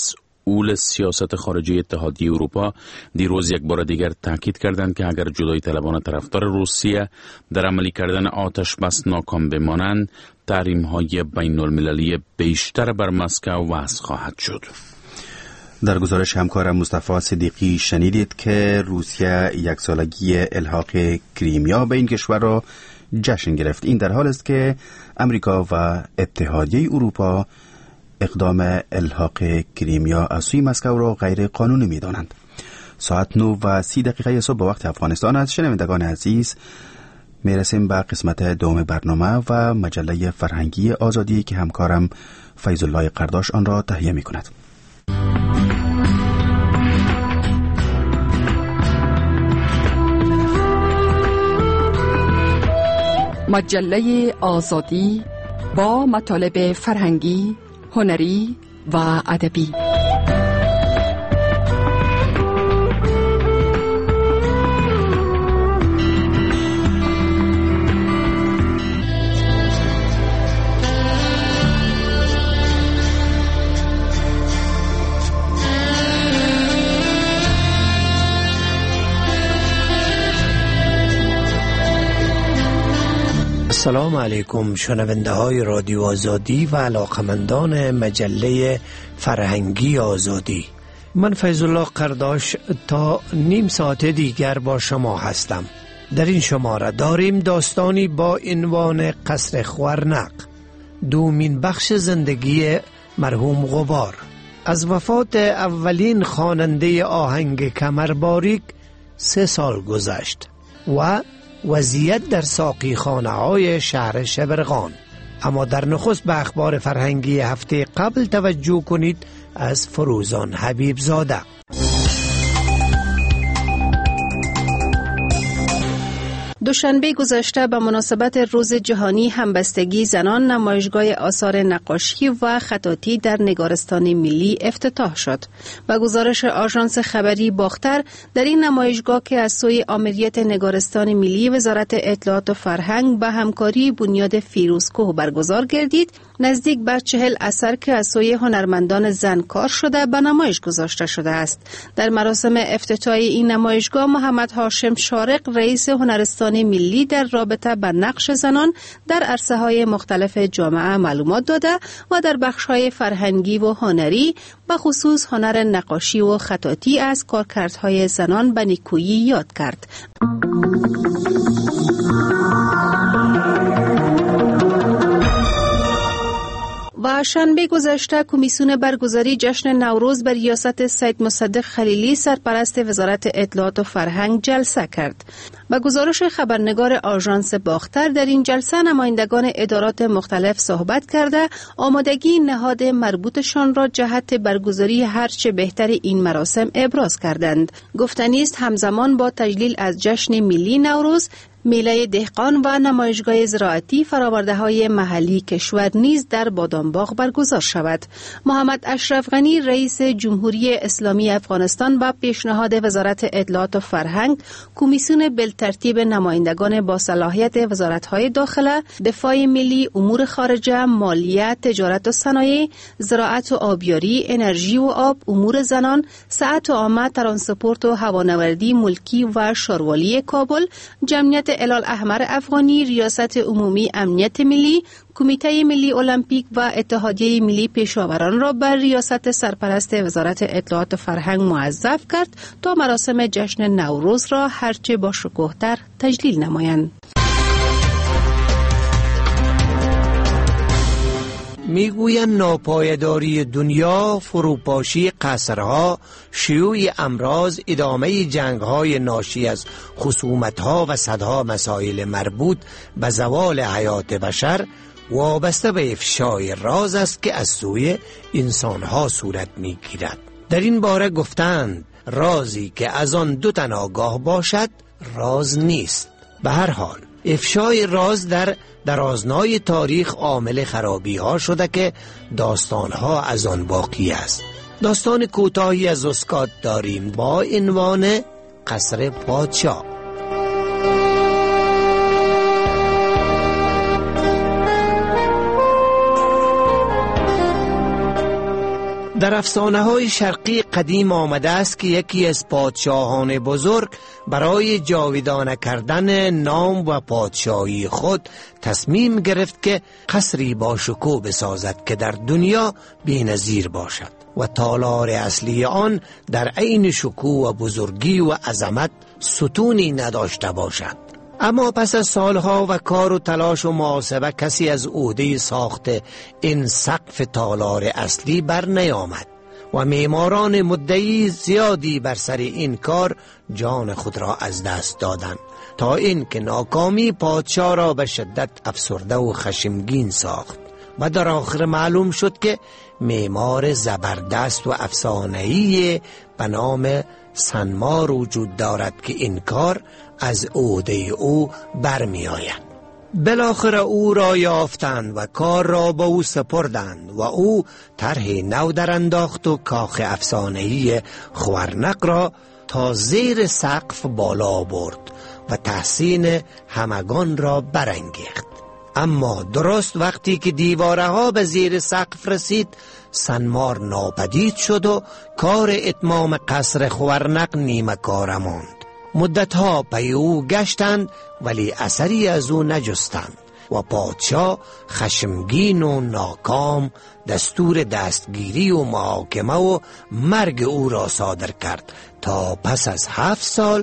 مسئول سیاست خارجی اتحادیه اروپا دیروز یک بار دیگر تاکید کردند که اگر جدایی طلبان طرفدار روسیه در عملی کردن آتش بس ناکام بمانند، تحریم‌های بین المللی بیشتر بر مسکو وضع خواهد شد. در گزارش همکارم مصطفی صدیقی شنیدید که روسیه یک سالگی الحاق کریمیا به این کشور را جشن گرفت. این در حال است که امریکا و اتحادیه اروپا اقدام الحاق کریمیا از سوی مسکو را غیر قانونی می دانند. ساعت 9:30 صبح به وقت افغانستان است. شنوندگان عزیز، می رسیم به قسمت دوم برنامه و مجله فرهنگی آزادی که همکارم فیض الله قرداش آن را تهیه می کند. مجله آزادی با مطالب فرهنگی، هنری و ادبی. سلام علیکم شنونده های رادیو آزادی و علاقمندان مجله فرهنگی آزادی. من فیض الله قرداش تا نیم ساعت دیگر با شما هستم. در این شماره داریم داستانی با عنوان قصر خوارنق، دومین بخش زندگی مرحوم غبار. از وفات اولین خواننده آهنگ کمرباریک 3 سال گذشت و وضعیت در ساقی خانه های شهر شبرغان. اما در نخست به اخبار فرهنگی هفته قبل توجه کنید از فروزان حبیب زاده. دوشنبه گذشته به مناسبت روز جهانی همبستگی زنان نمایشگاه آثار نقاشی و خطاطی در نگارستان ملی افتتاح شد. و گزارش آژانس خبری باختر، در این نمایشگاه که از سوی آمریت نگارستان ملی وزارت اطلاعات و فرهنگ به همکاری بنیاد فیروزکوه برگزار گردید، نزدیک به 40 اثر که از سوی هنرمندان زن کار شده به نمایش گذاشته شده است. در مراسم افتتاحی این نمایشگاه محمد هاشم شارق رئیس هنرستان ملی در رابطه با نقش زنان در عرصه‌های مختلف جامعه معلومات داده و در بخش‌های فرهنگی و هنری به خصوص هنر نقاشی و خطاطی از کارکردهای زنان به نیکویی یاد کرد. و شنبه گذشته کمیسیون برگزاری جشن نوروز بر ریاست سید مصدق خلیلی سرپرست وزارت اطلاعات و فرهنگ جلسه کرد. با گزارش خبرنگار آژانس باختر، در این جلسه نمایندگان ادارات مختلف صحبت کرده آمادگی نهاد مربوطشان را جهت برگزاری هرچه بهتر این مراسم ابراز کردند. گفتنی است همزمان با تجلیل از جشن ملی نوروز، میله دهقان و نمایشگاه زراعتی فرآورده‌های محلی کشور نیز در بادامباغ برگزار شود. محمد اشرف غنی رئیس جمهوری اسلامی افغانستان با پیشنهاد وزارت اطلاعات و فرهنگ، کمیسیون بالترتیب نمایندگان با صلاحیت وزارت‌های داخله، دفاع ملی، امور خارجه، مالیه، تجارت و صنایع، زراعت و آبیاری، انرژی و آب، امور زنان، صحت عامه، ترانسپورت و هوانوردی ملکی و شاروالی کابل، جمعیت هلال احمر افغانی، ریاست عمومی امنیت ملی، کمیته ملی المپیک و اتحادیه ملی پیشاوران را بر ریاست سرپرست وزارت اطلاعات و فرهنگ موظف کرد تا مراسم جشن نوروز را هرچه با شکوه‌تر تجلیل نمایند. میگویند ناپایداری دنیا، فروپاشی قصرها، شیوع امراض، ادامه جنگ‌های ناشی از خصومت‌ها و صدها مسائل مربوط به زوال حیات بشر وابسته به افشای راز است که از سوی انسان‌ها صورت می‌گیرد. در این باره گفتند رازی که از آن 2 تن آگاه باشد راز نیست. به هر حال افشای راز در درازنای تاریخ عامل خرابی ها شده که داستان ها از آن باقی است. داستان کوتاهی از اسکات داریم با عنوان قصر پادشاه. در افسانه های شرقی قدیم آمده است که یکی از پادشاهان بزرگ برای جاودانه کردن نام و پادشاهی خود تصمیم گرفت که قصری با شکوه بسازد که در دنیا بی‌نظیر باشد و تالار اصلی آن در عین شکوه و بزرگی و عظمت ستونی نداشته باشد. اما پس از سالها و کار و تلاش و محاسبه کسی از عهده ساخت این سقف تالار اصلی بر نیامد و معماران مدعی زیادی بر سر این کار جان خود را از دست دادند تا اینکه ناکامی پادشاه را به شدت افسرده و خشمگین ساخت و در آخر معلوم شد که معمار زبردست و افسانه‌ای به نام سنمار وجود دارد که این کار از عهده او برمی آید. بالاخره او را یافتند و کار را به او سپردند و او طرح نو در انداخت و کاخ افسانه‌ای خوارنق را تا زیر سقف بالا برد و تحسین همگان را برانگیخت. اما درست وقتی که دیواره ها به زیر سقف رسید سنمار ناپدید شد و کار اتمام قصر خوارنق نیمه کار ماند. مدتها پی او گشتند ولی اثری از او نجستند و پادشاه خشمگین و ناکام دستور دستگیری و محاکمه و مرگ او را صادر کرد تا پس از 7 سال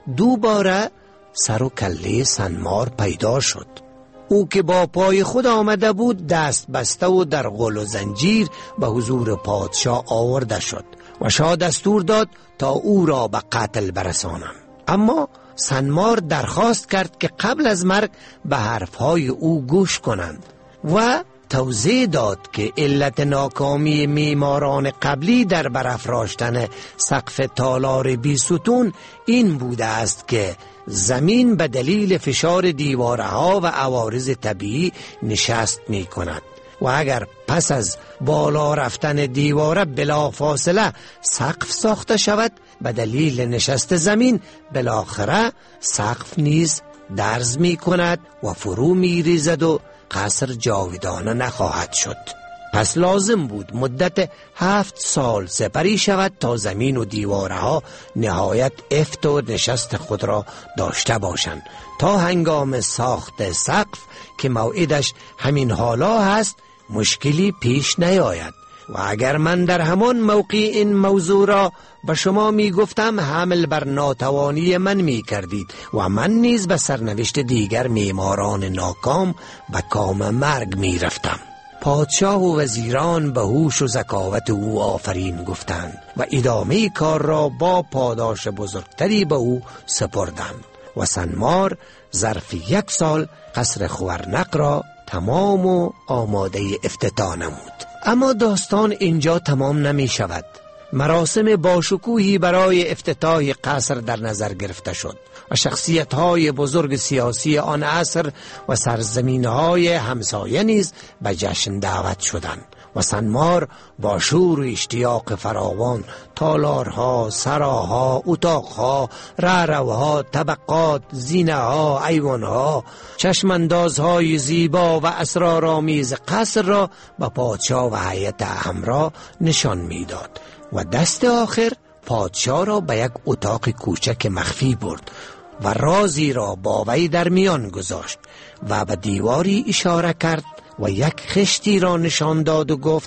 دوباره سر و کله سنمار پیدا شد. او که با پای خود آمده بود دست بسته و در غل و زنجیر به حضور پادشاه آورده شد و شاه دستور داد تا او را به قتل برسانند. اما سنمار درخواست کرد که قبل از مرگ به حرفهای او گوش کنند و توضیح داد که علت ناکامی معماران قبلی در برافراشتن سقف تالار بی ستون این بوده است که زمین به دلیل فشار دیوارها و عوارض طبیعی نشست می کند و اگر پس از بالا رفتن دیواره بلا فاصله سقف ساخته شود به دلیل نشست زمین بالاخره سقف نیز درز می کند و فرو می ریزد و قصر جاودانه نخواهد شد. پس لازم بود مدت 7 سال سپری شود تا زمین و دیوارها نهایت افت و نشست خود را داشته باشند تا هنگام ساخت سقف که موعدش همین حالا هست مشکلی پیش نیاید. و اگر من در همان موقع این موضوع را به شما می گفتم حمل بر ناتوانی من می کردید و من نیز به سرنوشت دیگر معماران ناکام به کام مرگ می رفتم. پادشاه و وزیران به هوش و ذکاوت او آفرین گفتند و ادامه کار را با پاداش بزرگتری به او سپردند و سنمار ظرف 1 سال قصر خوارنق را تمام و آماده افتتاح نمود. اما داستان اینجا تمام نمی شود. مراسم باشکوهی برای افتتاح قصر در نظر گرفته شد و شخصیت‌های بزرگ سیاسی آن عصر و سرزمین‌های همسایه نیز به جشن دعوت شدند و سنمار با شور و اشتیاق فراوان تالارها، سراها، اتاقها، رهروها، طبقات، زینه‌ها، ایوانها، چشماندازهای زیبا و اسرارآمیز قصر را به پادشاه و هیئت همراه نشان می‌داد و دست آخر پادشاه را به یک اتاق کوچک مخفی برد و رازی را با وی در میان گذاشت و به دیواری اشاره کرد و یک خشتی را نشان داد و گفت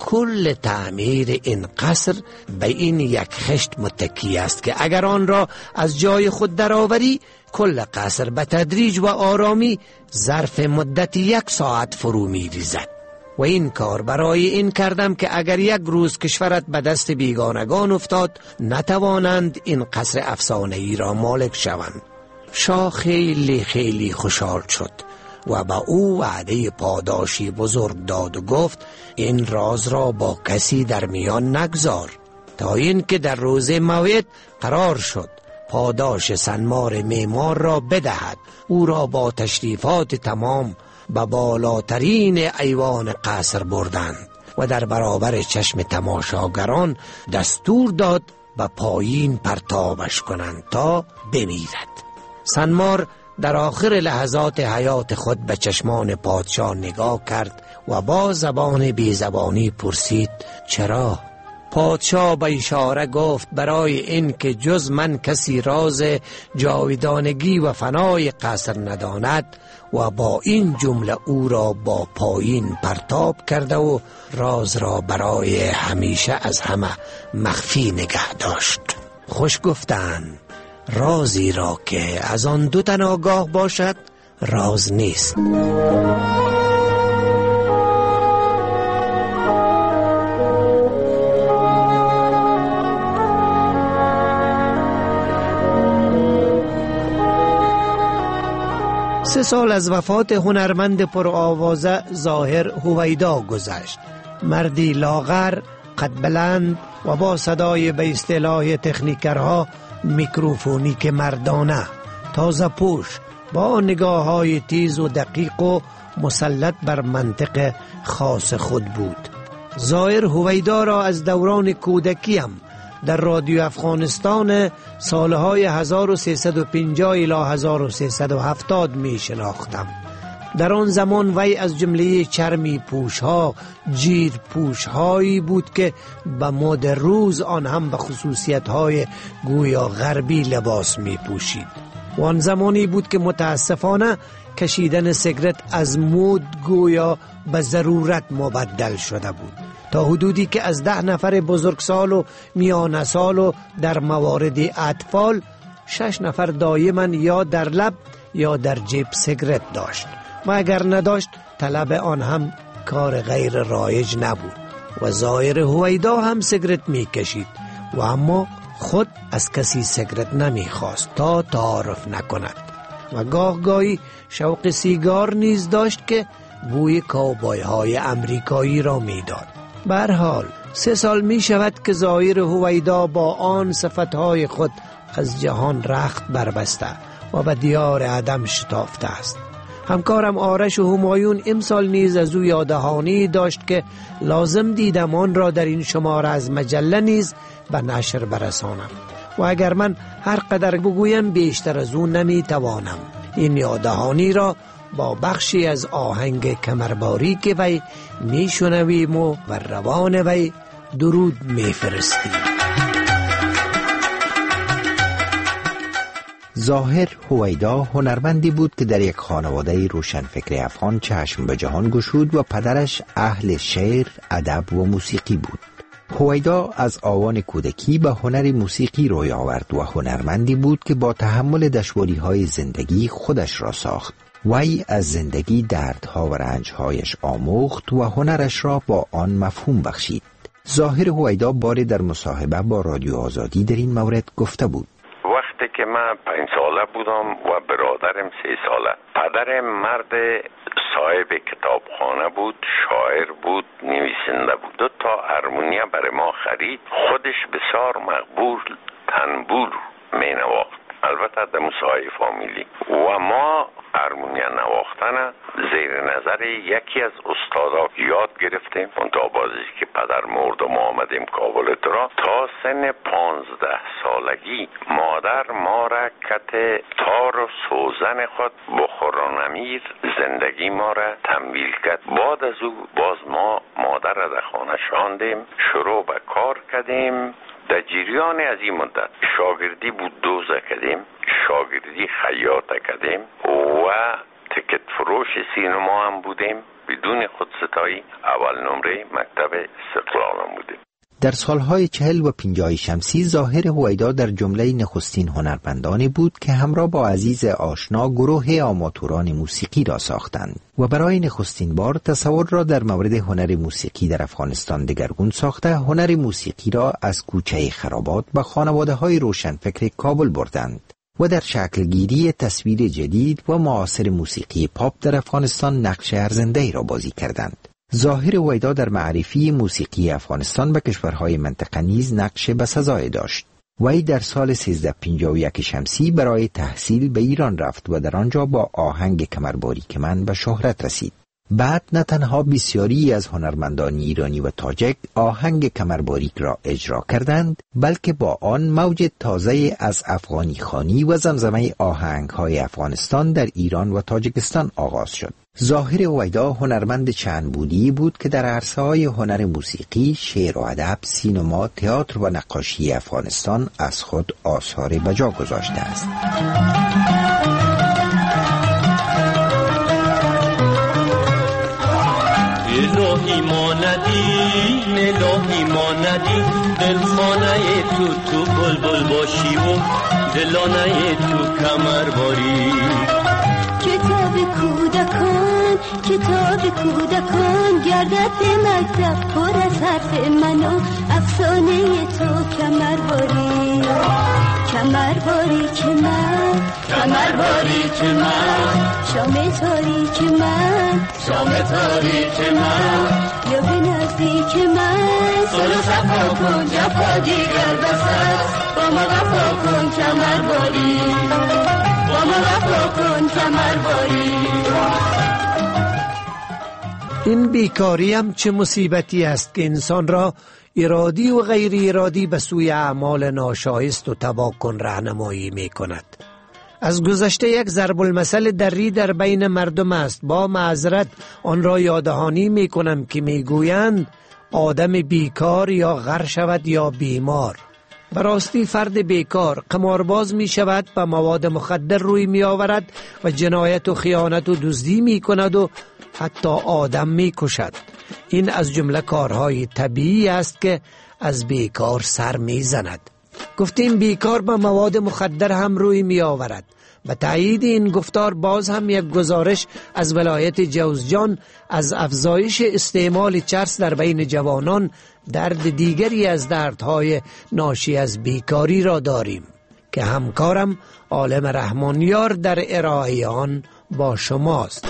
کل تعمیر این قصر به این یک خشت متکی است که اگر آن را از جای خود درآوری کل قصر به تدریج و آرامی ظرف مدت 1 ساعت فرو می ریزد. و این کار برای این کردم که اگر 1 روز کشورت به دست بیگانگان افتاد نتوانند این قصر افسانه‌ای را مالک شوند. شاه خیلی خیلی خوشحال شد و با او وعده پاداشی بزرگ داد و گفت این راز را با کسی در میان نگذار. تا این که در روز موعد قرار شد پاداش سنمار معمار را بدهد. او را با تشریفات تمام به بالاترین ایوان قصر بردند و در برابر چشم تماشاگران دستور داد به پایین پرتابش کنند تا بمیرد. سنمار در آخر لحظات حیات خود به چشمان پادشاه نگاه کرد و با زبان بیزبانی پرسید چرا؟ پادشاه به اشاره گفت برای این که جز من کسی راز جاودانگی و فنای قصر نداند، و با این جمله او را با پایین پرتاب کرده و راز را برای همیشه از همه مخفی نگه داشت. خوش گفتند رازی را که از آن دو تن آگاه باشد راز نیست. سه سال از وفات هنرمند پرآوازه ظاهر هویدا گذشت. مردی لاغر، قد بلند و با صدای به اصطلاح تکنیکرها میکروفونیک مردانه، تازه پوش، با نگاه‌های تیز و دقیق و مسلط بر منطق خاص خود بود. ظاهر هویدا را از دوران کودکیم در رادیو افغانستان سالهای 1350 الی 1370 می شناختم. در آن زمان وی از جمله چرمی پوشها، جیر پوشهایی بود که به مد روز آن هم به خصوصیتهای گویا غربی لباس می پوشید. و آن زمانی بود که متاسفانه کشیدن سیگرت از مد گویا به ضرورت مبدل شده بود، تا حدودی که از 10 نفر بزرگسال و میانه سال و در موارد اطفال 6 نفر دائما یا در لب یا در جیب سیگرت داشت و اگر نداشت طلب آن هم کار غیر رایج نبود. و ظاهر هویدا هم سیگرت می کشید و اما خود از کسی سیگرت نمی خواست تا تعارف نکند و گاهی شوق سیگار نیز داشت که بوی کاوبای های امریکایی را می داد. به هر حال 3 سال می شود که ظاهر هویدا با آن صفتهای خود از جهان رخت بربسته و به دیار عدم شتافته است. همکارم آرش و همایون امسال نیز از او یادهانی داشت که لازم دیدم آن را در این شماره از مجله نیز به نشر برسانم و اگر من هر قدر بگویم بیشتر از او نمی توانم. این یادهانی را با بخشی از آهنگ کمرباری که وی می شنویم و روان وی درود می فرستیم. ظاهر هویدا هنرمندی بود که در یک خانواده روشنفکر افغان چشم به جهان گشود و پدرش اهل شعر، ادب و موسیقی بود. هویدا از آوان کودکی به هنر موسیقی روی آورد و هنرمندی بود که با تحمل دشواری‌های زندگی خودش را ساخت. وی از زندگی دردها و رنجهایش آموخت و هنرش را با آن مفهوم بخشید. ظاهر هویدا باری در مصاحبه با رادیو آزادی در این مورد گفته بود: وقتی که من 5 ساله بودم و برادرم 3 ساله، پدرم مرد صاحب کتابخانه بود، شاعر بود، نویسنده بود. 2 تا هارمونیا برای ما خرید. خودش بسیار مقبول تنبور می نواخت، البته در موسیقی فامیلی، و ما هارمونیا نواختن زیر نظر یکی از استادا یاد گرفتیم. اون تا بازی که پدر مرد و ما آمدیم کابل ترا، تا سن 15 سالگی مادر ما را کت تار و سوزن خود بخورانمیر زندگی ما را تمویل کرد. بعد از او باز ما مادر را در خانه شاندیم، شروع به کار کردیم. در جریان از این مدت شاگردی بود، دوزه کردیم، شاگردی خیاطه کردیم و تکت فروش سینما هم بودیم. بدون خودستایی اول نمره مکتب استقلال هم بودیم. در سالهای 40 و 50 شمسی ظاهر هویدا در جمله نخستین هنرمندانی بود که همراه با عزیز آشنا گروه آماتوران موسیقی را ساختند و برای نخستین بار تصور را در مورد هنر موسیقی در افغانستان دگرگون ساخته هنر موسیقی را از کوچه خرابات به خانواده‌های روشنفکر کابل بردند و در شکلگیری تصویر جدید و معاصر موسیقی پاپ در افغانستان نقش ارزنده‌ای را بازی کردند. ظاهر هویدا در معرفی موسیقی افغانستان به کشورهای منطقه نیز نقش بسزای داشت. وی در سال 1351 شمسی برای تحصیل به ایران رفت و در آنجا با آهنگ کمرباری که من به شهرت رسید. بعد نه تنها بسیاری از هنرمندان ایرانی و تاجک آهنگ کمرباریک را اجرا کردند، بلکه با آن موج تازه از افغانی خوانی و زمزمه آهنگ‌های افغانستان در ایران و تاجیکستان آغاز شد. ظاهر هویدا هنرمند چند بودی بود که در عرصه‌های هنر موسیقی، شعر و ادب، سینما، تئاتر و نقاشی افغانستان از خود آثار بجا گذاشته است. الهی ما ندیم، الهی ما ندیم، دلخانه تو بلبل باشی و دلانه تو کمر باری. کتاب کودکان، کتاب کودکان، گردد مکتب پر از حرف من و افسانه تو کمر باری. کمر باری که من، کمر باری که من، شام تاریک من، شام تاریک من، یا به نزدیک من، سر صفا کن جفا دیگر بس است، با ما وفا کن کمر باری، با ما وفا کن کمر باری. این بیکاری هم چه مصیبتی است که انسان را ارادی و غیر ارادی به سوی اعمال ناشایست و تباه کن راهنمایی می کند. از گذشته یک ضرب المثل دری در بین مردم است. با معذرت آن را یادهانی می کنم که می گویند آدم بیکار یا غر شود یا بیمار. براستی فرد بیکار قمارباز می شود، به مواد مخدر روی می آورد و جنایت و خیانت و دزدی می کند و حتی آدم می کشد. این از جمله کارهای طبیعی است که از بیکار سر می زند. گفتیم بیکار به مواد مخدر هم روی می آورد. به تایید این گفتار باز هم یک گزارش از ولایت جوزجان از افزایش استعمال چرس در بین جوانان درد دیگری از دردهای ناشی از بیکاری را داریم که همکارم عالم رحمانیار در ارائه آن با شماست.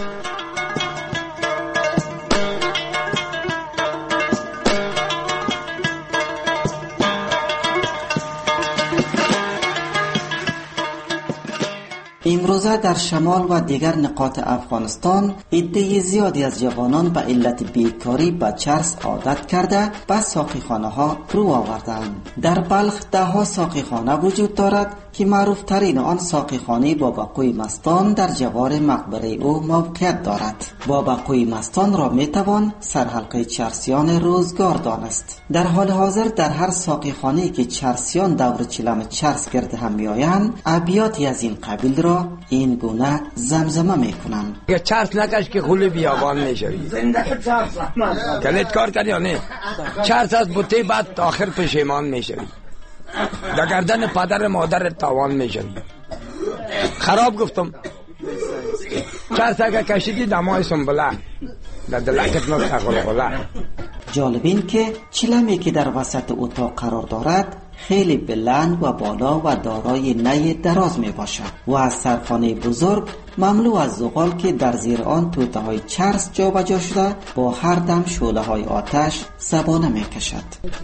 این روزه در شمال و دیگر نقاط افغانستان عده زیادی از جوانان به علت بیکاری به چرس عادت کرده به ساقیخانه ها رو آوردند. در بلخ ده ها ساقیخانه وجود دارد که معروف ترین آن ساقیخانه باباقوی مستان در جوار مقبره او موقعیت دارد. باباقوی مستان را می توان سرحلقه چرسیان روزگار دانست. در حال حاضر در هر ساقیخانه که چرسیان دور چلم چرس گرد هم می آیند، ابیاتی از این قبیل را این گونه زمزمه می کنند. چرس نکش که خول بیابان می شوی. کلیت کار کردی یا نه؟ چرس از بوته بعد آخر پشیمان می شوی. در گردن پدر مادر تاوان می شوی. خراب گفتم. چرس اگه کشیدی دمای سنبله در دلکت نو تغلغله. جالب این که چلمی که در وسط اتاق قرار دارد خیلی بلند و بالا و دارای نی دراز می باشد و از سرخانه بزرگ مملو از زغال که در زیر آن توته های چرس جا بجا شده با هر دم شعله های آتش زبانه می کشد.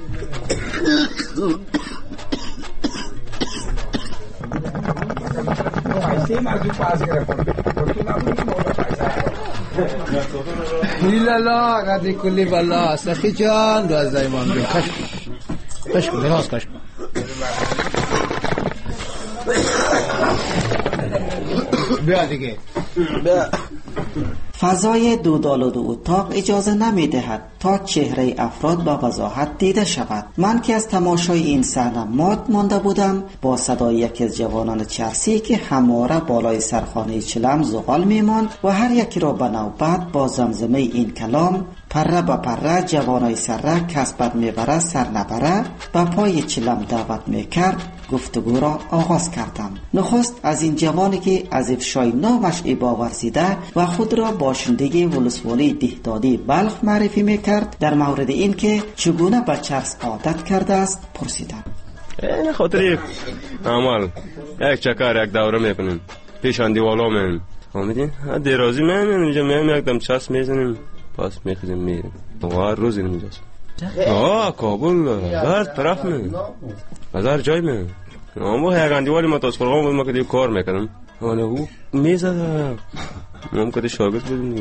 لیلالا قدی کلی بالا سخی جان دو از دایمان بیا کش کن دراز کش کن. بیا دیگه بیا. فضای دودال و دو اتاق اجازه نمی دهد تا چهره افراد با وضاحت دیده شود. من که از تماشای این صحنه مات مانده بودم با صدای یکی از جوانان چرسی که همواره بالای سرخانه چلم زغال میماند و هر یکی را به نوبت با زمزمه این کلام پره به پره جوانای سره کسبت میبره سر نبره به پای چلم دعوت میکرد گفتگو را آغاز کردم. نخست از این جوانی که از افشای نامش ابا ورزیده و خود را باشنده ولسوالی دهدادی بلخ معرفی میکرد در مورد این که چگونه به چرس عادت کرده است پرسیدم. این خاطر یک عمل یک چکر یک دوره میکنیم پیشان دیوالا من فهمیدین درازی من اینجا میام یک دم چرس میزنیم پس میخیزیم میریم هر روز اینجاست. کابل هر طرف من هزار جای من اما یک اندیوالی ما تاس خورغان بود ما که دیو کار میکنم حالا او میزد ما هم کده شاگرد بودیم دیگه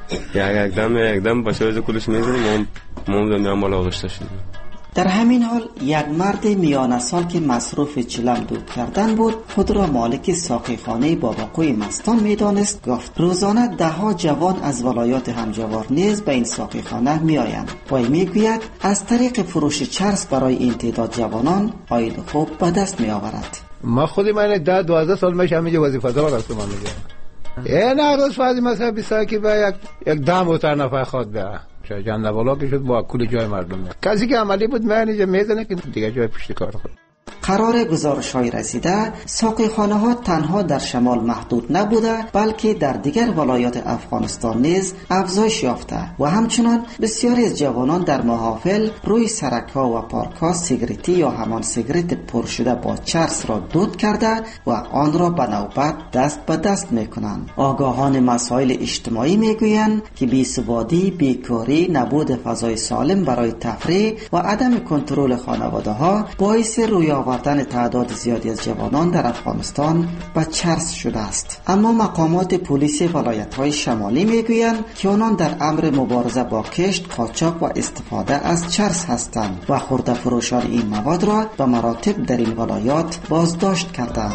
یک دم باشه از کلش میزنیم ما میام بالا آغشتش. در همین حال یک مرد میانه سال که مصروف چلم دود کردن بود خود را مالک ساقیخانه باباقوی مستان میدانست. گفت روزانه ده ها جوان از ولایات همجوار نیز به این ساقیخانه می آیند. وی میگوید از طریق فروش چرس برای این تعداد جوانان عاید خوب به دست می آورد. ما خودی من 10-12 سال میشه همینجا وظیفه دار هستم. این روز فازی مثلا بیسا که به یک دام اوتر نفر خواد به جنده والا که شد با کل جای مردم کسی که عملی بود معنیجا میزنه که دیگه جای پشت کار خود. قرار گزارش‌های رسیده ساقیخانه‌ها تنها در شمال محدود نبوده بلکه در دیگر ولایات افغانستان نیز افزایش یافته و همچنان بسیاری از جوانان در محافل روی سرک‌ها و پارک‌ها سیگارتی یا همان سیگارت پر شده با چرس را دود کرده و آن را به نوبت دست به دست می‌کنند. آگاهان مسائل اجتماعی می‌گویند که بی‌ثباتی، بیکاری، نبود فضای سالم برای تفریح و عدم کنترل خانواده‌ها باعث روی آوردن تعداد زیادی از جوانان در افغانستان به چرس شده است. اما مقامات پلیس ولایت‌های شمالی میگویند که آنان در امر مبارزه با کشت، قاچاق و استفاده از چرس هستند و خرده فروشان این مواد را به مراتب در این ولایات بازداشت کردند.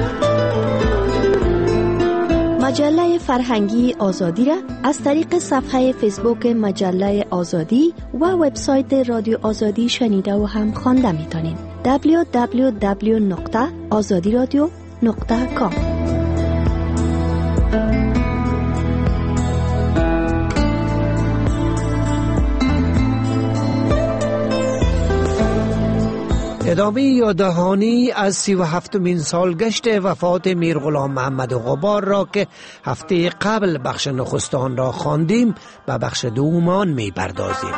مجله فرهنگی آزادی را از طریق صفحه فیسبوک مجله آزادی و وبسایت رادیو آزادی شنیده و هم خوانده می‌تونید. www.azadiradio.com ادامه یاددهانی از 37مین سالگشت وفات میر غلام محمد غبار را که هفته قبل بخش نخستان را خواندیم به بخش دوم می‌پردازیم.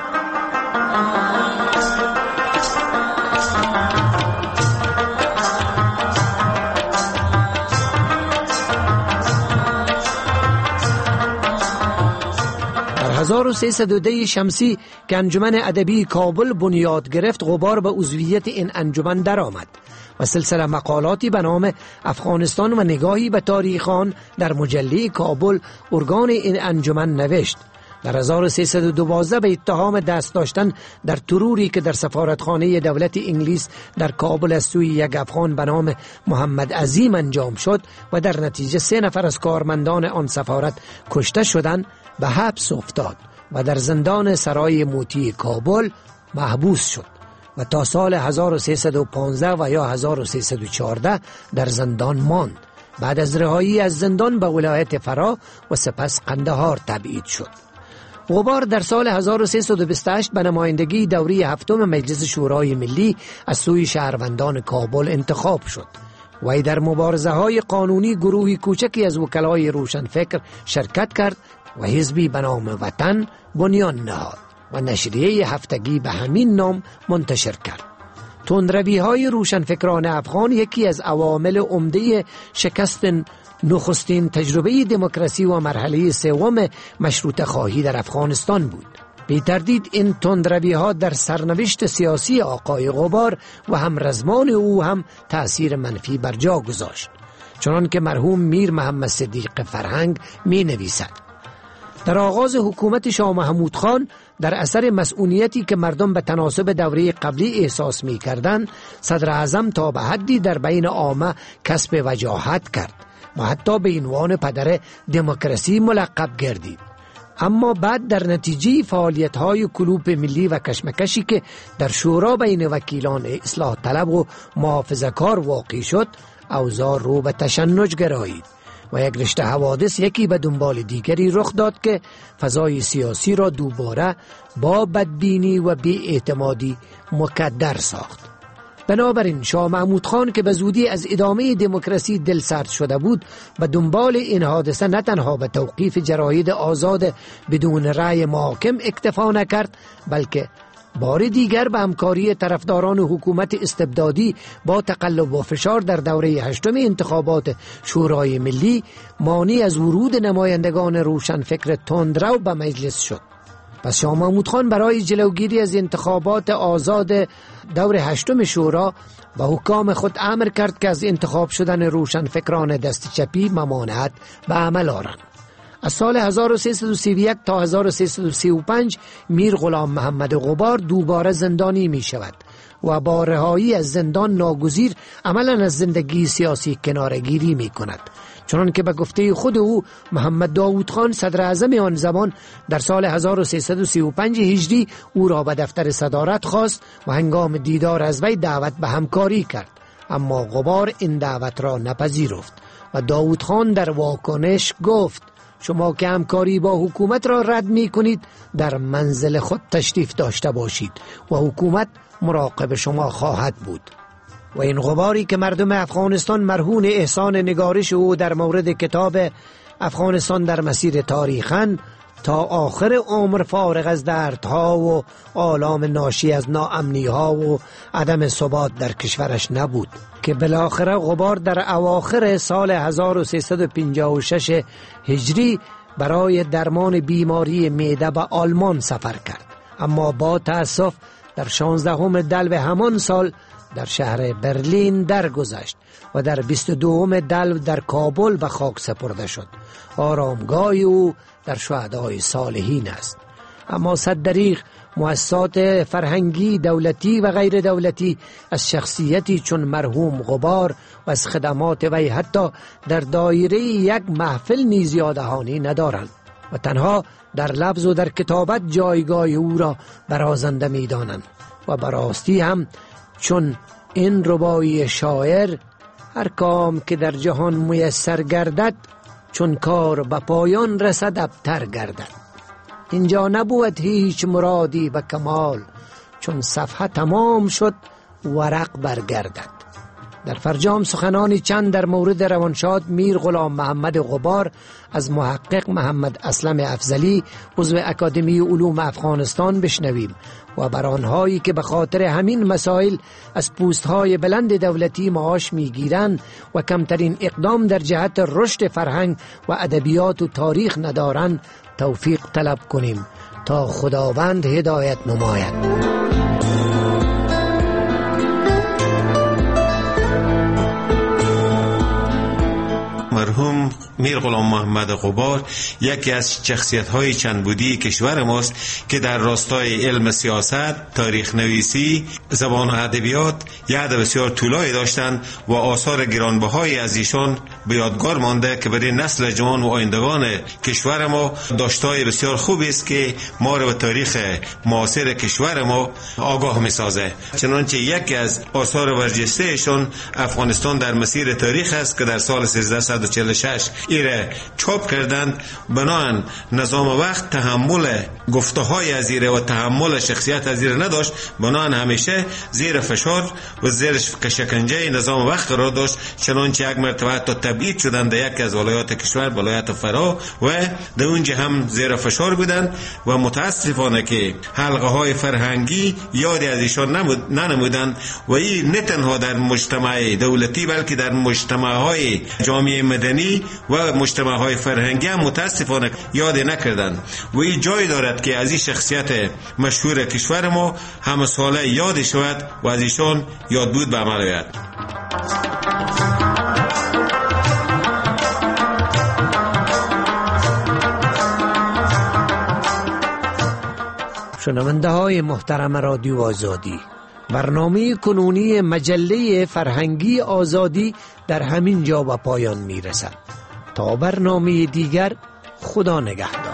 در 1302 شمسی که انجمن ادبی کابل بنیاد گرفت غبار به عضویت این انجمن درآمد و سلسله مقالاتی به نام افغانستان و نگاهی به تاریخ آن در مجله کابل ارگان این انجمن نوشت. در 1312 به اتهام دست داشتن در تروری که در سفارتخانه دولت انگلیس در کابل از سوی یک افغان به نام محمد عظیم انجام شد و در نتیجه 3 نفر از کارمندان آن سفارت کشته شدند به حبس افتاد و در زندان سرای موتی کابل محبوس شد و تا سال 1315 و یا 1314 در زندان ماند. بعد از رهایی از زندان به ولایت فرا و سپس قندهار تبعید شد. غبار در سال 1328 به نمایندگی دوره 7 مجلس شورای ملی از سوی شهروندان کابل انتخاب شد. وی در مبارزه های قانونی گروهی کوچکی از وکلای روشنفکر شرکت کرد و حزبی به نام وطن بنیان نهاد و نشریه هفتگی به همین نام منتشر کرد. تندروی های روشنفکران افغان یکی از عوامل عمده شکست نخستین تجربه دموکراسی و مرحله 3 مشروطه خواهی در افغانستان بود. بی تردید این تندروی ها در سرنوشت سیاسی آقای غبار و همرزمان او هم تأثیر منفی بر جا گذاشت. چنان که مرحوم میر محمد صدیق فرهنگ می نویسد: در آغاز حکومت شاه محمود خان در اثر مسئولیتی که مردم به تناسب دوره قبلی احساس می کردند، صدر اعظم تا به حدی در بین عامه کسب وجاهت کرد و حتی به عنوان پدر دموکراسی ملقب گردید. اما بعد در نتیجه فعالیت‌های کلوپ ملی و کشمکشی که در شورا بین وکیلان اصلاح طلب و محافظه‌کار واقع شد، اوضاع رو به تشنج گرایید و یک رشته حوادث یکی به دنبال دیگری رخ داد که فضای سیاسی را دوباره با بدبینی و بی‌اعتمادی مکدر ساخت. بنابراین شاه محمود خان که به زودی از ادامه دموکراسی دلسرد شده بود، به دنبال این حادثه نه تنها به توقیف جراید آزاد بدون رأی محاکم اکتفا نکرد، بلکه بار دیگر به همکاری طرفداران حکومت استبدادی با تقلب و فشار در دوره 8 انتخابات شورای ملی مانع از ورود نمایندگان روشنفکر تندرو به مجلس شد. پس شاه محمود خان برای جلوگیری از انتخابات آزاد دور 8 شورا و حکام خود امر کرد که از انتخاب شدن روشنفکران دست چپی ممانعت به عمل آورند. از سال 1331 تا 1335 میر غلام محمد غبار دوباره زندانی می شود و با رهایی از زندان ناگزیر عملا از زندگی سیاسی کنارگیری می کند، چنان که به گفته خود او محمد داوود خان صدر اعظم آن زمان در سال 1335 هجری او را به دفتر صدارت خواست و هنگام دیدار از وی دعوت به همکاری کرد، اما غبار این دعوت را نپذیرفت و داوود خان در واکنش گفت شما که همکاری با حکومت را رد می کنید در منزل خود تشریف داشته باشید و حکومت مراقب شما خواهد بود. و این غباری که مردم افغانستان مرهون احسان نگارش او در مورد کتاب افغانستان در مسیر تاریخاً تا آخر عمر فارغ از دردها و آلام ناشی از ناامنی‌ها و عدم ثبات در کشورش نبود که بالاخره غبار در اواخر سال 1356 هجری برای درمان بیماری معده به آلمان سفر کرد، اما با تأسف در 16 دلو همان سال در شهر برلین درگذشت و در 22 دلو در کابل به خاک سپرده شد. آرامگاه او در شهدای صالحین است. اما صد دریغ مؤسسات فرهنگی دولتی و غیر دولتی از شخصیتی چون مرحوم غبار و از خدمات وی حتی در دایره یک محفل نیز یادهانی ندارند و تنها در لفظ و در کتابت جایگاه او را برازنده می دانند و براستی هم چون این ربایی شاعر هر کام که در جهان میسر گردد چون کار به پایان رسد ابتر گردد. اینجا نبود هیچ مرادی به کمال چون صفحه تمام شد ورق برگردد. در فرجام سخنانی چند در مورد روانشاد میر غلام محمد غبار از محقق محمد اسلم افضلی عضو اکادمی علوم افغانستان بشنویم و بر آنهایی که به خاطر همین مسائل از پوستهای بلند دولتی معاش میگیرند و کمترین اقدام در جهت رشد فرهنگ و ادبیات و تاریخ ندارند توفیق طلب کنیم تا خداوند هدایت نماید. مرحوم میر غلام محمد غبار یکی از شخصیت‌های چند بودی کشور ماست که در راستای علم سیاست، تاریخ نویسی، زبان و ادبیات یاد بسیار طولانی داشتند و آثار گرانبهایی از ایشان به یادگار مانده که برای نسل جوان و آیندگان کشور ما داشتای بسیار خوبی است که ما را به تاریخ معاصر کشور ما آگاه می‌سازه. چنانچه یکی از آثار برجسته ایشان افغانستان در مسیر تاریخ است که در سال 1346 ایره چاپ کردند. بنابراین نظام وقت تحمل گفته های از ایره و تحمل شخصیت از ایره نداشت، بنابراین همیشه زیر فشار و زیر شکنجه نظام وقت قرار داشت. چنانچه یک مرتبه تا تبعید شدند در یکی از ولایات کشور، ولایت فرا، و در اونجا هم زیر فشار بودند و متاسفانه که حلقه های فرهنگی یادی از ایشان ننمودند و این نه تنها در مجتمع دولتی بلکه در مجتمع های جامعه مدنی و مجتمع های فرهنگی هم متاسفانه یاد نکردند و این جای دارد که از این شخصیت مشهور کشور ما همه ساله یاد شود و از ایشان یادبود به عمل آید. شنونده های محترم رادیو آزادی، برنامه کنونی مجله فرهنگی آزادی در همین جا به پایان می رسد. تا برنامه دیگر، خدا نگهدار.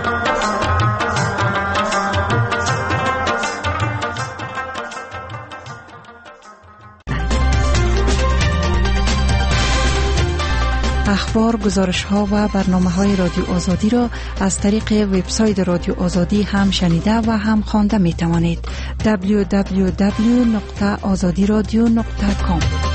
اخبار، گزارش‌ها و برنامه‌های رادیو آزادی را از طریق وبسایت رادیو آزادی هم شنیده و هم خوانده می‌توانید. www.azadiradio.com